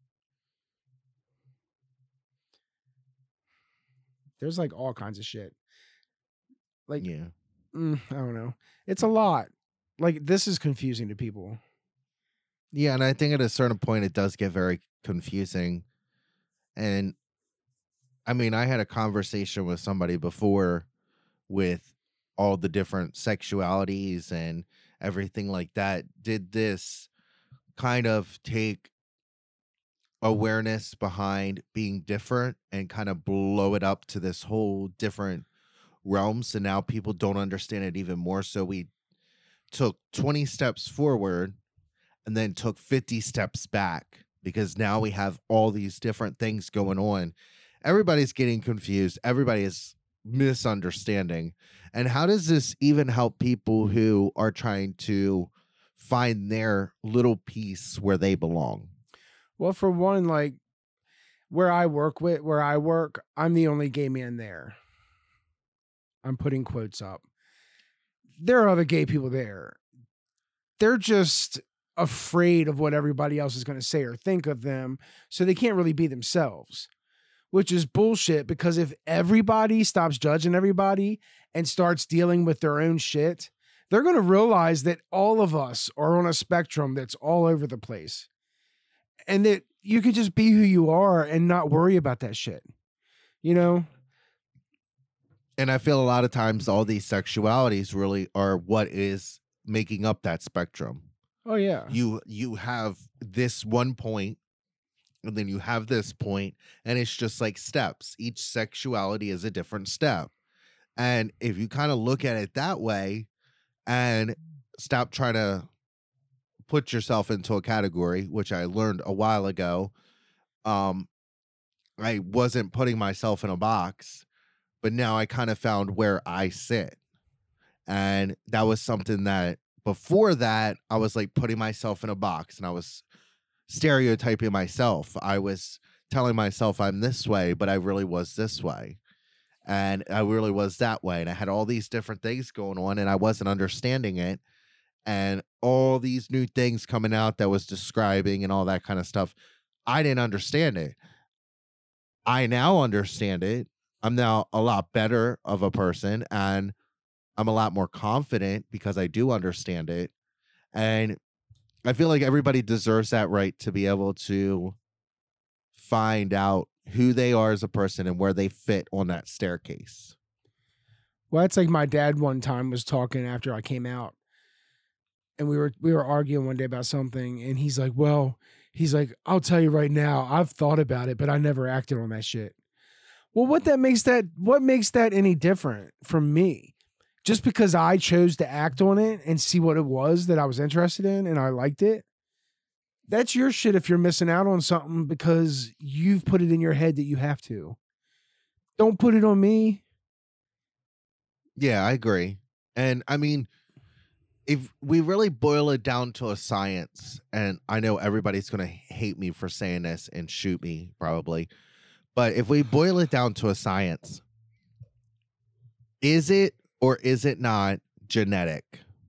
There's like all kinds of shit. Like, Yeah. mm, I don't know. It's a lot. Like, this is confusing to people. Yeah, and I think at a certain point it does get very confusing. And I mean, I had a conversation with somebody before with all the different sexualities and everything like that. Did this kind of take awareness behind being different and kind of blow it up to this whole different realm? So now people don't understand it even more. So we took twenty steps forward and then took fifty steps back, because now we have all these different things going on. Everybody's getting confused. Everybody is misunderstanding. And how does this even help people who are trying to find their little piece where they belong? Well, for one, like where I work with, where I work, I'm the only gay man there. I'm putting quotes up. There are other gay people there. They're just afraid of what everybody else is going to say or think of them, so they can't really be themselves, which is bullshit, because if everybody stops judging everybody and starts dealing with their own shit, they're going to realize that all of us are on a spectrum that's all over the place, and that you could just be who you are and not worry about that shit, you know? And I feel a lot of times all these sexualities really are what is making up that spectrum. Oh yeah. You you have this one point, and then you have this point, and it's just like steps. Each sexuality is a different step. And if you kind of look at it that way and stop trying to put yourself into a category, which I learned a while ago, um, I wasn't putting myself in a box, but now I kind of found where I sit. And that was something that before that, I was like putting myself in a box, and I was stereotyping myself. I was telling myself I'm this way, but I really was this way. And I really was that way. And I had all these different things going on, and I wasn't understanding it. And all these new things coming out that was describing and all that kind of stuff, I didn't understand it. I now understand it. I'm now a lot better of a person, and I'm a lot more confident because I do understand it. And I feel like everybody deserves that right to be able to find out who they are as a person and where they fit on that staircase. Well, it's like my dad one time was talking after I came out, and we were we were arguing one day about something, and he's like, well, he's like, I'll tell you right now, I've thought about it, but I never acted on that shit. Well, what that makes that what makes that any different from me? Just because I chose to act on it and see what it was that I was interested in and I liked it, that's your shit if you're missing out on something because you've put it in your head that you have to. Don't put it on me. Yeah, I agree. And I mean, if we really boil it down to a science, and I know everybody's going to hate me for saying this and shoot me probably, but if we boil it down to a science, is it or is it not genetic?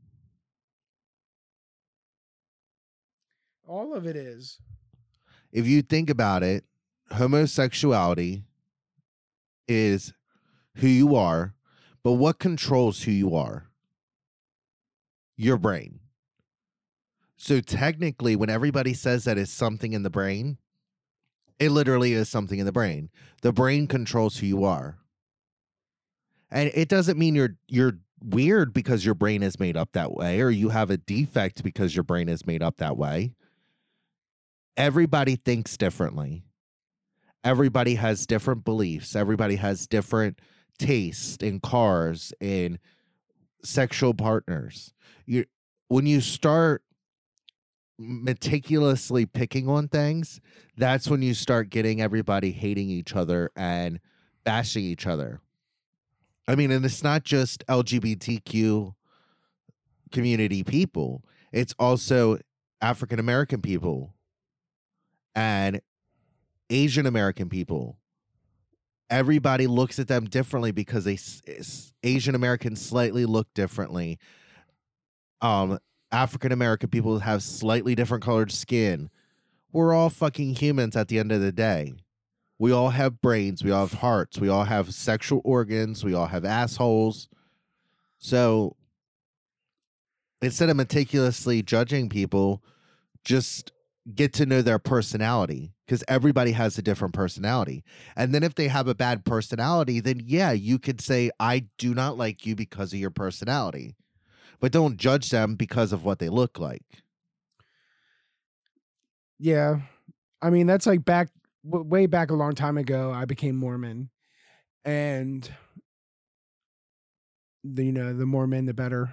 All of it is. If you think about it, homosexuality is who you are, but what controls who you are? Your brain. So technically, when everybody says that it's something in the brain, it literally is something in the brain. The brain controls who you are. And it doesn't mean you're you're weird because your brain is made up that way, or you have a defect because your brain is made up that way. Everybody thinks differently. Everybody has different beliefs. Everybody has different tastes in cars and sexual partners. You, when you start meticulously picking on things, that's when you start getting everybody hating each other and bashing each other. I mean, and it's not just L G B T Q community people. It's also African American people and Asian American people. Everybody looks at them differently because they Asian Americans slightly look differently. Um, African American people have slightly different colored skin. We're all fucking humans at the end of the day. We all have brains. We all have hearts. We all have sexual organs. We all have assholes. So instead of meticulously judging people, just get to know their personality, because everybody has a different personality. And then if they have a bad personality, then yeah, you could say, I do not like you because of your personality. But don't judge them because of what they look like. Yeah. I mean, that's like back w- way back a long time ago, I became Mormon. And the, you know, the more men, the better.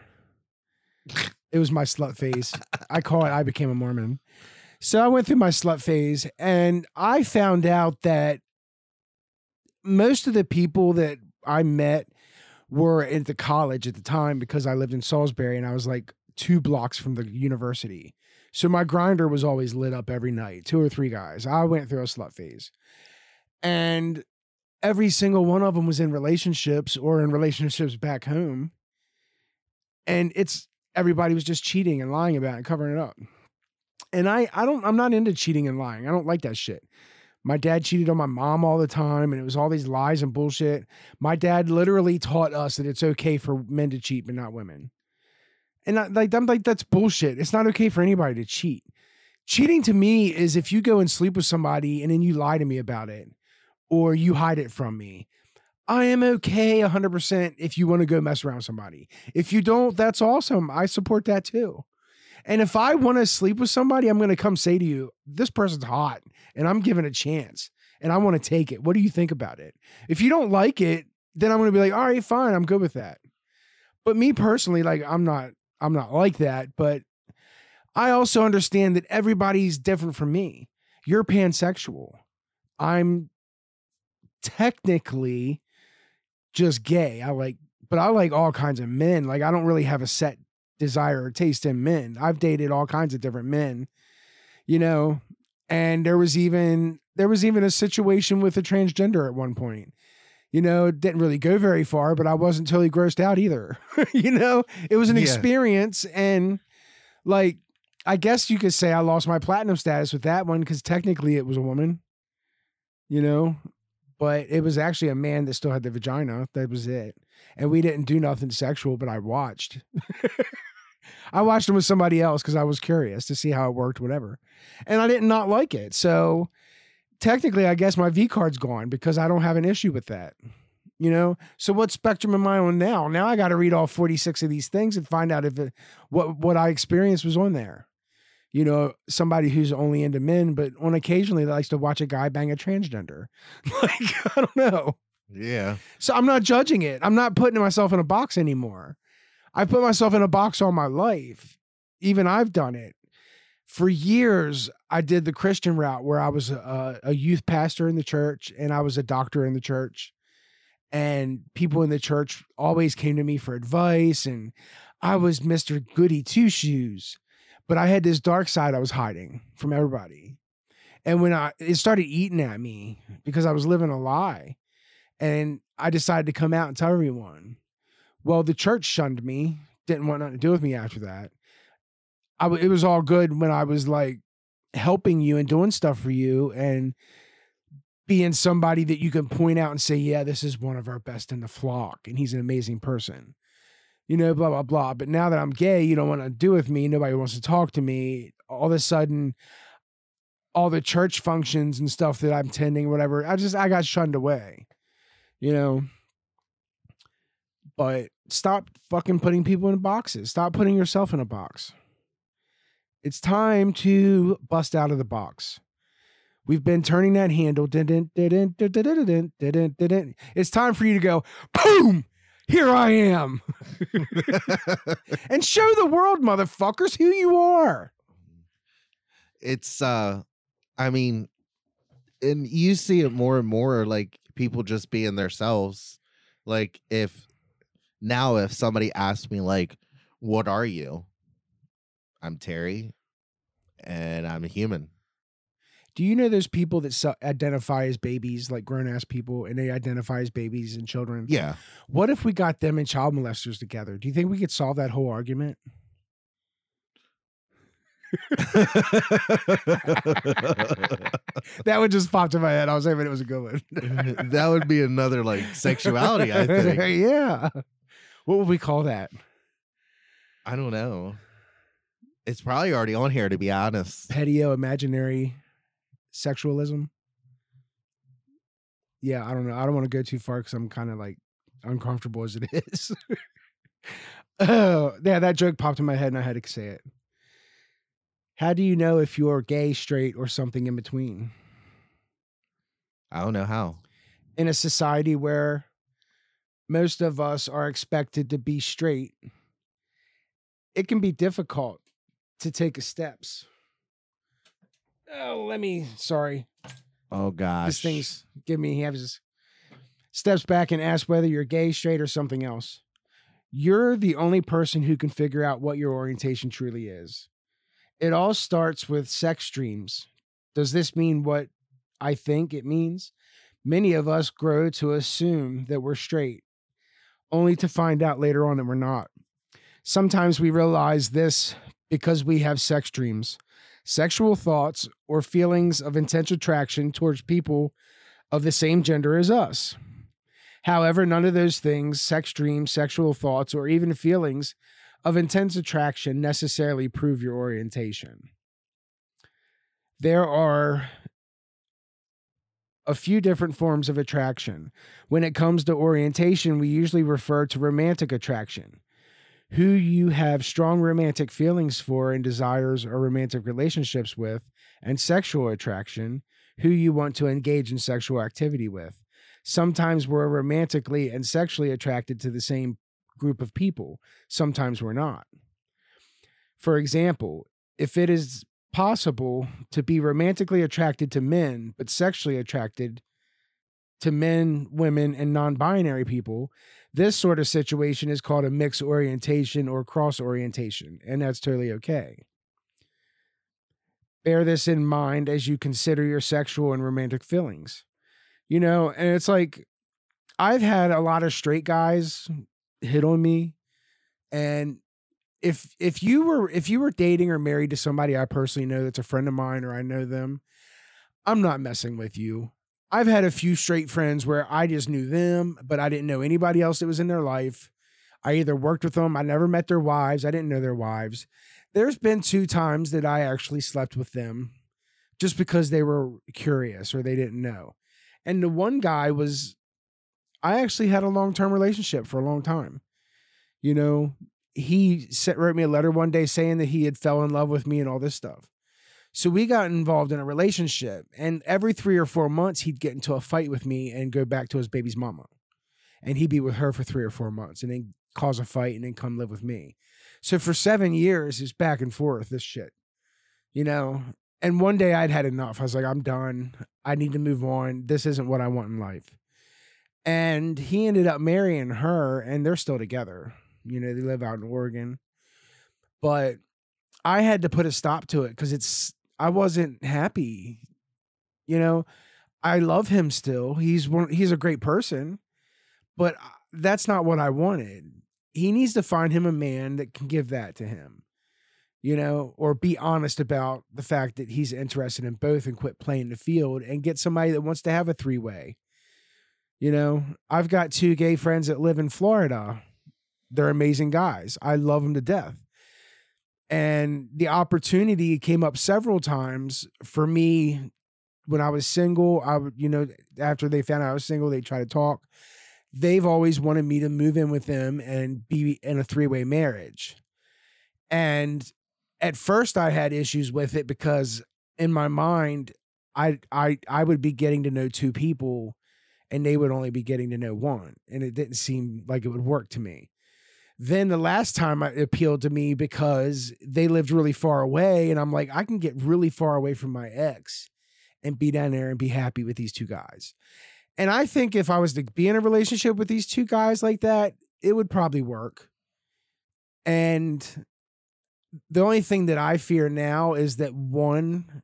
It was my slut phase. I call it I became a Mormon. So I went through my slut phase, and I found out that most of the people that I met were at the college at the time, because I lived in Salisbury and I was like two blocks from the university. So my grinder was always lit up every night, two or three guys. I went through a slut phase, and every single one of them was in relationships or in relationships back home. And it's everybody was just cheating and lying about it and covering it up. And I, I don't, I'm not into cheating and lying. I don't like that shit. My dad cheated on my mom all the time, and it was all these lies and bullshit. My dad literally taught us that it's okay for men to cheat, but not women. And I, like, I'm like, that's bullshit. It's not okay for anybody to cheat. Cheating to me is if you go and sleep with somebody and then you lie to me about it, or you hide it from me. I am okay one hundred percent if you want to go mess around with somebody. If you don't, that's awesome. I support that too. And if I want to sleep with somebody, I'm going to come say to you, this person's hot and I'm giving a chance and I want to take it. What do you think about it? If you don't like it, then I'm going to be like, all right, fine. I'm good with that. But me personally, like, I'm not, I'm not like that, but I also understand that everybody's different from me. You're pansexual. I'm technically just gay. I like, but I like all kinds of men. Like, I don't really have a set desire or taste in men. I've dated all kinds of different men, you know, and there was even, there was even a situation with a transgender at one point. You know, it didn't really go very far, but I wasn't totally grossed out either. You know, it was an yeah. experience. And like, I guess you could say I lost my platinum status with that one, because technically it was a woman, you know, but it was actually a man that still had the vagina. That was it. And we didn't do nothing sexual, but I watched. I watched him with somebody else because I was curious to see how it worked, whatever. And I did not like it. So technically, I guess my V card's gone because I don't have an issue with that. You know, so what spectrum am I on now? Now I got to read all forty-six of these things and find out if it, what what I experienced was on there. You know, somebody who's only into men, but on occasionally likes to watch a guy bang a transgender. Like, I don't know. Yeah. So I'm not judging it. I'm not putting myself in a box anymore. I put myself in a box all my life. Even I've done it. For years, I did the Christian route where I was a, a youth pastor in the church and I was a doctor in the church. And people in the church always came to me for advice. And I was Mister Goody Two Shoes. But I had this dark side I was hiding from everybody. And when I, it started eating at me because I was living a lie. And I decided to come out and tell everyone. Well, the church shunned me, didn't want nothing to do with me after that. I w- it was all good when I was like helping you and doing stuff for you and being somebody that you can point out and say, yeah, this is one of our best in the flock. And he's an amazing person, you know, blah, blah, blah. But now that I'm gay, you don't want to do with me. Nobody wants to talk to me. All of a sudden, all the church functions and stuff that I'm tending, whatever, I just, I got shunned away, you know, but stop fucking putting people in boxes. Stop putting yourself in a box. It's time to bust out of the box. We've been turning that handle. It's time for you to go, boom, here I am. And show the world, motherfuckers, who you are. It's, uh, I mean, and you see it more and more, like people just being themselves. Like if now, if somebody asks me, like, what are you? I'm Terry and I'm a human. Do you know those people that so- identify as babies, like grown-ass people, and they identify as babies and children? Yeah. What if we got them and child molesters together? Do you think we could solve that whole argument? That one just popped in my head. I was hoping it was a good one. That would be another like sexuality, I think. Yeah. What would we call that? I don't know. It's probably already on here, to be honest. Petio imaginary sexualism. Yeah, I don't know. I don't want to go too far because I'm kind of like uncomfortable as it is. Oh, yeah, that joke popped in my head and I had to say it. How do you know if you're gay, straight, or something in between? I don't know how. In a society where most of us are expected to be straight, it can be difficult to take steps. Oh, let me, sorry. Oh, gosh. This thing's give me, he has steps back and asks whether you're gay, straight, or something else. You're the only person who can figure out what your orientation truly is. It all starts with sex dreams. Does this mean what I think it means? Many of us grow to assume that we're straight, only to find out later on that we're not. Sometimes we realize this because we have sex dreams, sexual thoughts, or feelings of intense attraction towards people of the same gender as us. However, none of those things, sex dreams, sexual thoughts, or even feelings of intense attraction necessarily prove your orientation. There are a few different forms of attraction. When it comes to orientation, we usually refer to romantic attraction, who you have strong romantic feelings for and desires or romantic relationships with, and sexual attraction, who you want to engage in sexual activity with. Sometimes we're romantically and sexually attracted to the same group of people. Sometimes we're not. For example, if it is possible to be romantically attracted to men, but sexually attracted to men, women, and non-binary people, this sort of situation is called a mixed orientation or cross orientation, and that's totally okay. Bear this in mind as you consider your sexual and romantic feelings. You know, and it's like, I've had a lot of straight guys hit on me, and if if you were if you were dating or married to somebody I personally know that's a friend of mine or I know them, I'm not messing with you. I've had a few straight friends where I just knew them, but I didn't know anybody else that was in their life. I either worked with them, I never met their wives, I didn't know their wives. There's been two times that I actually slept with them just because they were curious or they didn't know. And the one guy was, I actually had a long-term relationship for a long time. You know, he sent, wrote me a letter one day saying that he had fell in love with me and all this stuff. So we got involved in a relationship, and every three or four months he'd get into a fight with me and go back to his baby's mama. And he'd be with her for three or four months and then cause a fight and then come live with me. So for seven years, it's back and forth, this shit, you know? And one day I'd had enough. I was like, I'm done. I need to move on. This isn't what I want in life. And he ended up marrying her, and they're still together. You know, they live out in Oregon. But I had to put a stop to it because it's, I wasn't happy. You know, I love him still. He's one, he's a great person, but that's not what I wanted. He needs to find him a man that can give that to him, you know, or be honest about the fact that he's interested in both and quit playing the field and get somebody that wants to have a three-way. You know, I've got two gay friends that live in Florida. They're amazing guys. I love them to death. And the opportunity came up several times for me when I was single. I would, you know, after they found out I was single, they try to talk. They've always wanted me to move in with them and be in a three-way marriage. And at first I had issues with it because in my mind, I, I, I would be getting to know two people and they would only be getting to know one. And it didn't seem like it would work to me. Then the last time it appealed to me because they lived really far away. And I'm like, I can get really far away from my ex and be down there and be happy with these two guys. And I think if I was to be in a relationship with these two guys like that, it would probably work. And the only thing that I fear now is that one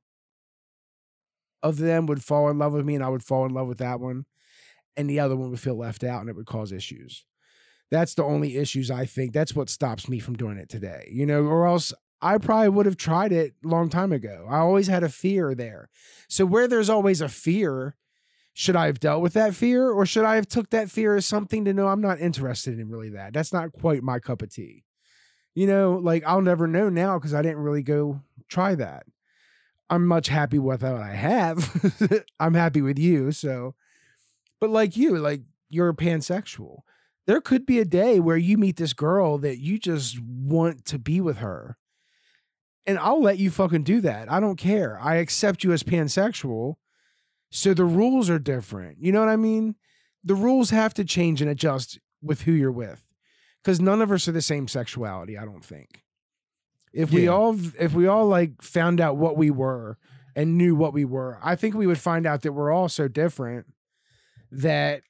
of them would fall in love with me and I would fall in love with that one. And the other one would feel left out and it would cause issues. That's the only issues I think. That's what stops me from doing it today, you know, or else I probably would have tried it a long time ago. I always had a fear there. So where there's always a fear, should I have dealt with that fear or should I have took that fear as something to know I'm not interested in really that? That's not quite my cup of tea. You know, like I'll never know now because I didn't really go try that. I'm much happy with what I have. I'm happy with you. So, but like you, like you're pansexual. There could be a day where you meet this girl that you just want to be with her. And I'll let you fucking do that. I don't care. I accept you as pansexual. So the rules are different. You know what I mean? The rules have to change and adjust with who you're with. Because none of us are the same sexuality, I don't think. If we yeah. all if we all like found out what we were and knew what we were, I think we would find out that we're all so different that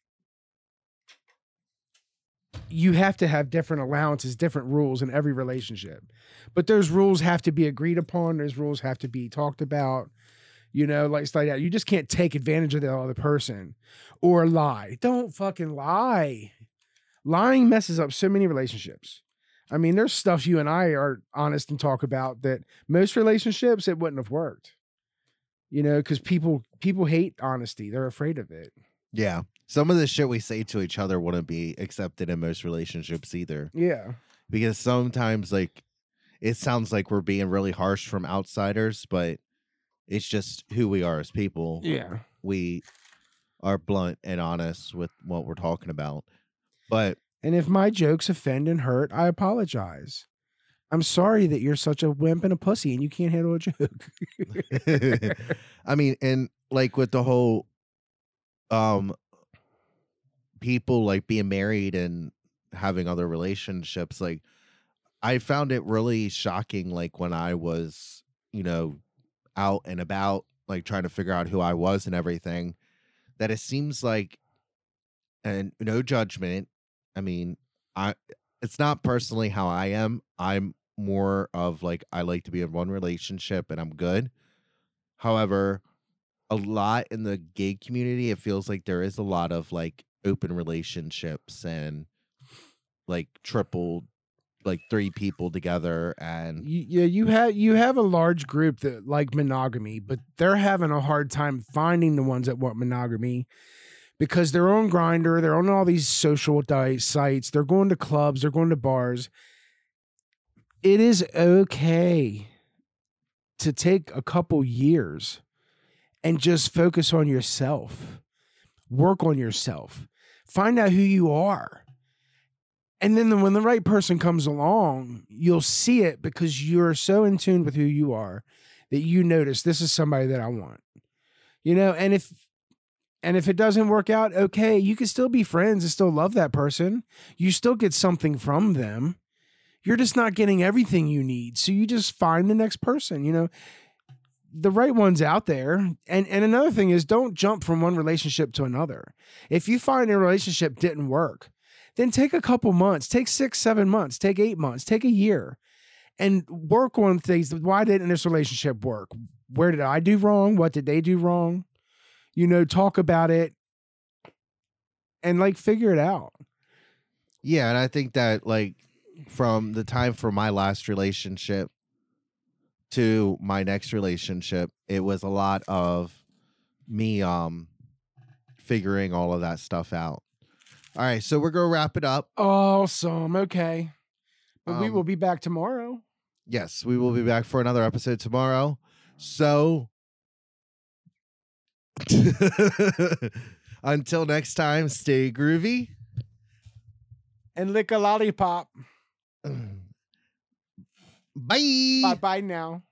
you have to have different allowances, different rules in every relationship. But those rules have to be agreed upon. Those rules have to be talked about. You know, like stuff like that. You just can't take advantage of the other person or lie. Don't fucking lie. Lying messes up so many relationships. I mean, there's stuff you and I are honest and talk about that most relationships, it wouldn't have worked. You know, because people people hate honesty. They're afraid of it. Yeah. Some of the shit we say to each other wouldn't be accepted in most relationships either. Yeah. Because sometimes, like, it sounds like we're being really harsh from outsiders, but it's just who we are as people. Yeah. We are blunt and honest with what we're talking about. But and if my jokes offend and hurt, I apologize. I'm sorry that you're such a wimp and a pussy and you can't handle a joke. I mean, and like with the whole um people like being married and having other relationships, like I found it really shocking, like when I was, you know, out and about, like trying to figure out who I was and everything, that it seems like, and no judgment, I mean, I it's not personally how I am. I'm more of like, I like to be in one relationship and I'm good. However, a lot in the gay community, it feels like there is a lot of like open relationships and like triple, like three people together. And you, yeah, you have you have a large group that like monogamy, but they're having a hard time finding the ones that want monogamy because they're on Grindr, they're on all these social di- sites, they're going to clubs, they're going to bars. It is okay to take a couple years and just focus on yourself. Work on yourself. Find out who you are. And then when the right person comes along, you'll see it because you're so in tune with who you are that you notice this is somebody that I want. You know, and if and if it doesn't work out, okay, you can still be friends and still love that person. You still get something from them. You're just not getting everything you need. So you just find the next person, you know. The right one's out there. And and another thing is, don't jump from one relationship to another. If you find a relationship didn't work, then take a couple months, take six, seven months, take eight months, take a year and work on things. Why didn't this relationship work? Where did I do wrong? What did they do wrong? You know, talk about it and like figure it out. Yeah. And I think that like from the time for my last relationship to my next relationship, it was a lot of me um figuring all of that stuff out. All right, so we're going to wrap it up. Awesome. Okay. But um, we will be back tomorrow. Yes, we will be back for another episode tomorrow. So until next time, stay groovy. And lick a lollipop. Bye. Bye-bye now.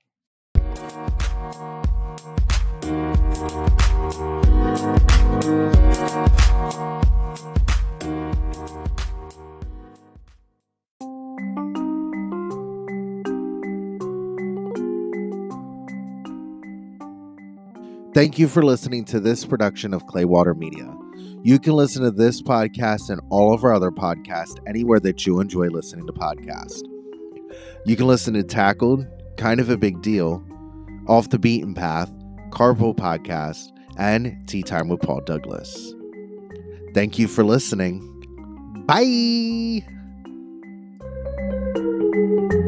Thank you for listening to this production of Claywater Media. You can listen to this podcast and all of our other podcasts anywhere that you enjoy listening to podcasts. You can listen to Tackled, Kind of a Big Deal, Off the Beaten Path, Carpool Podcast, and Tea Time with Paul Douglas. Thank you for listening. Bye!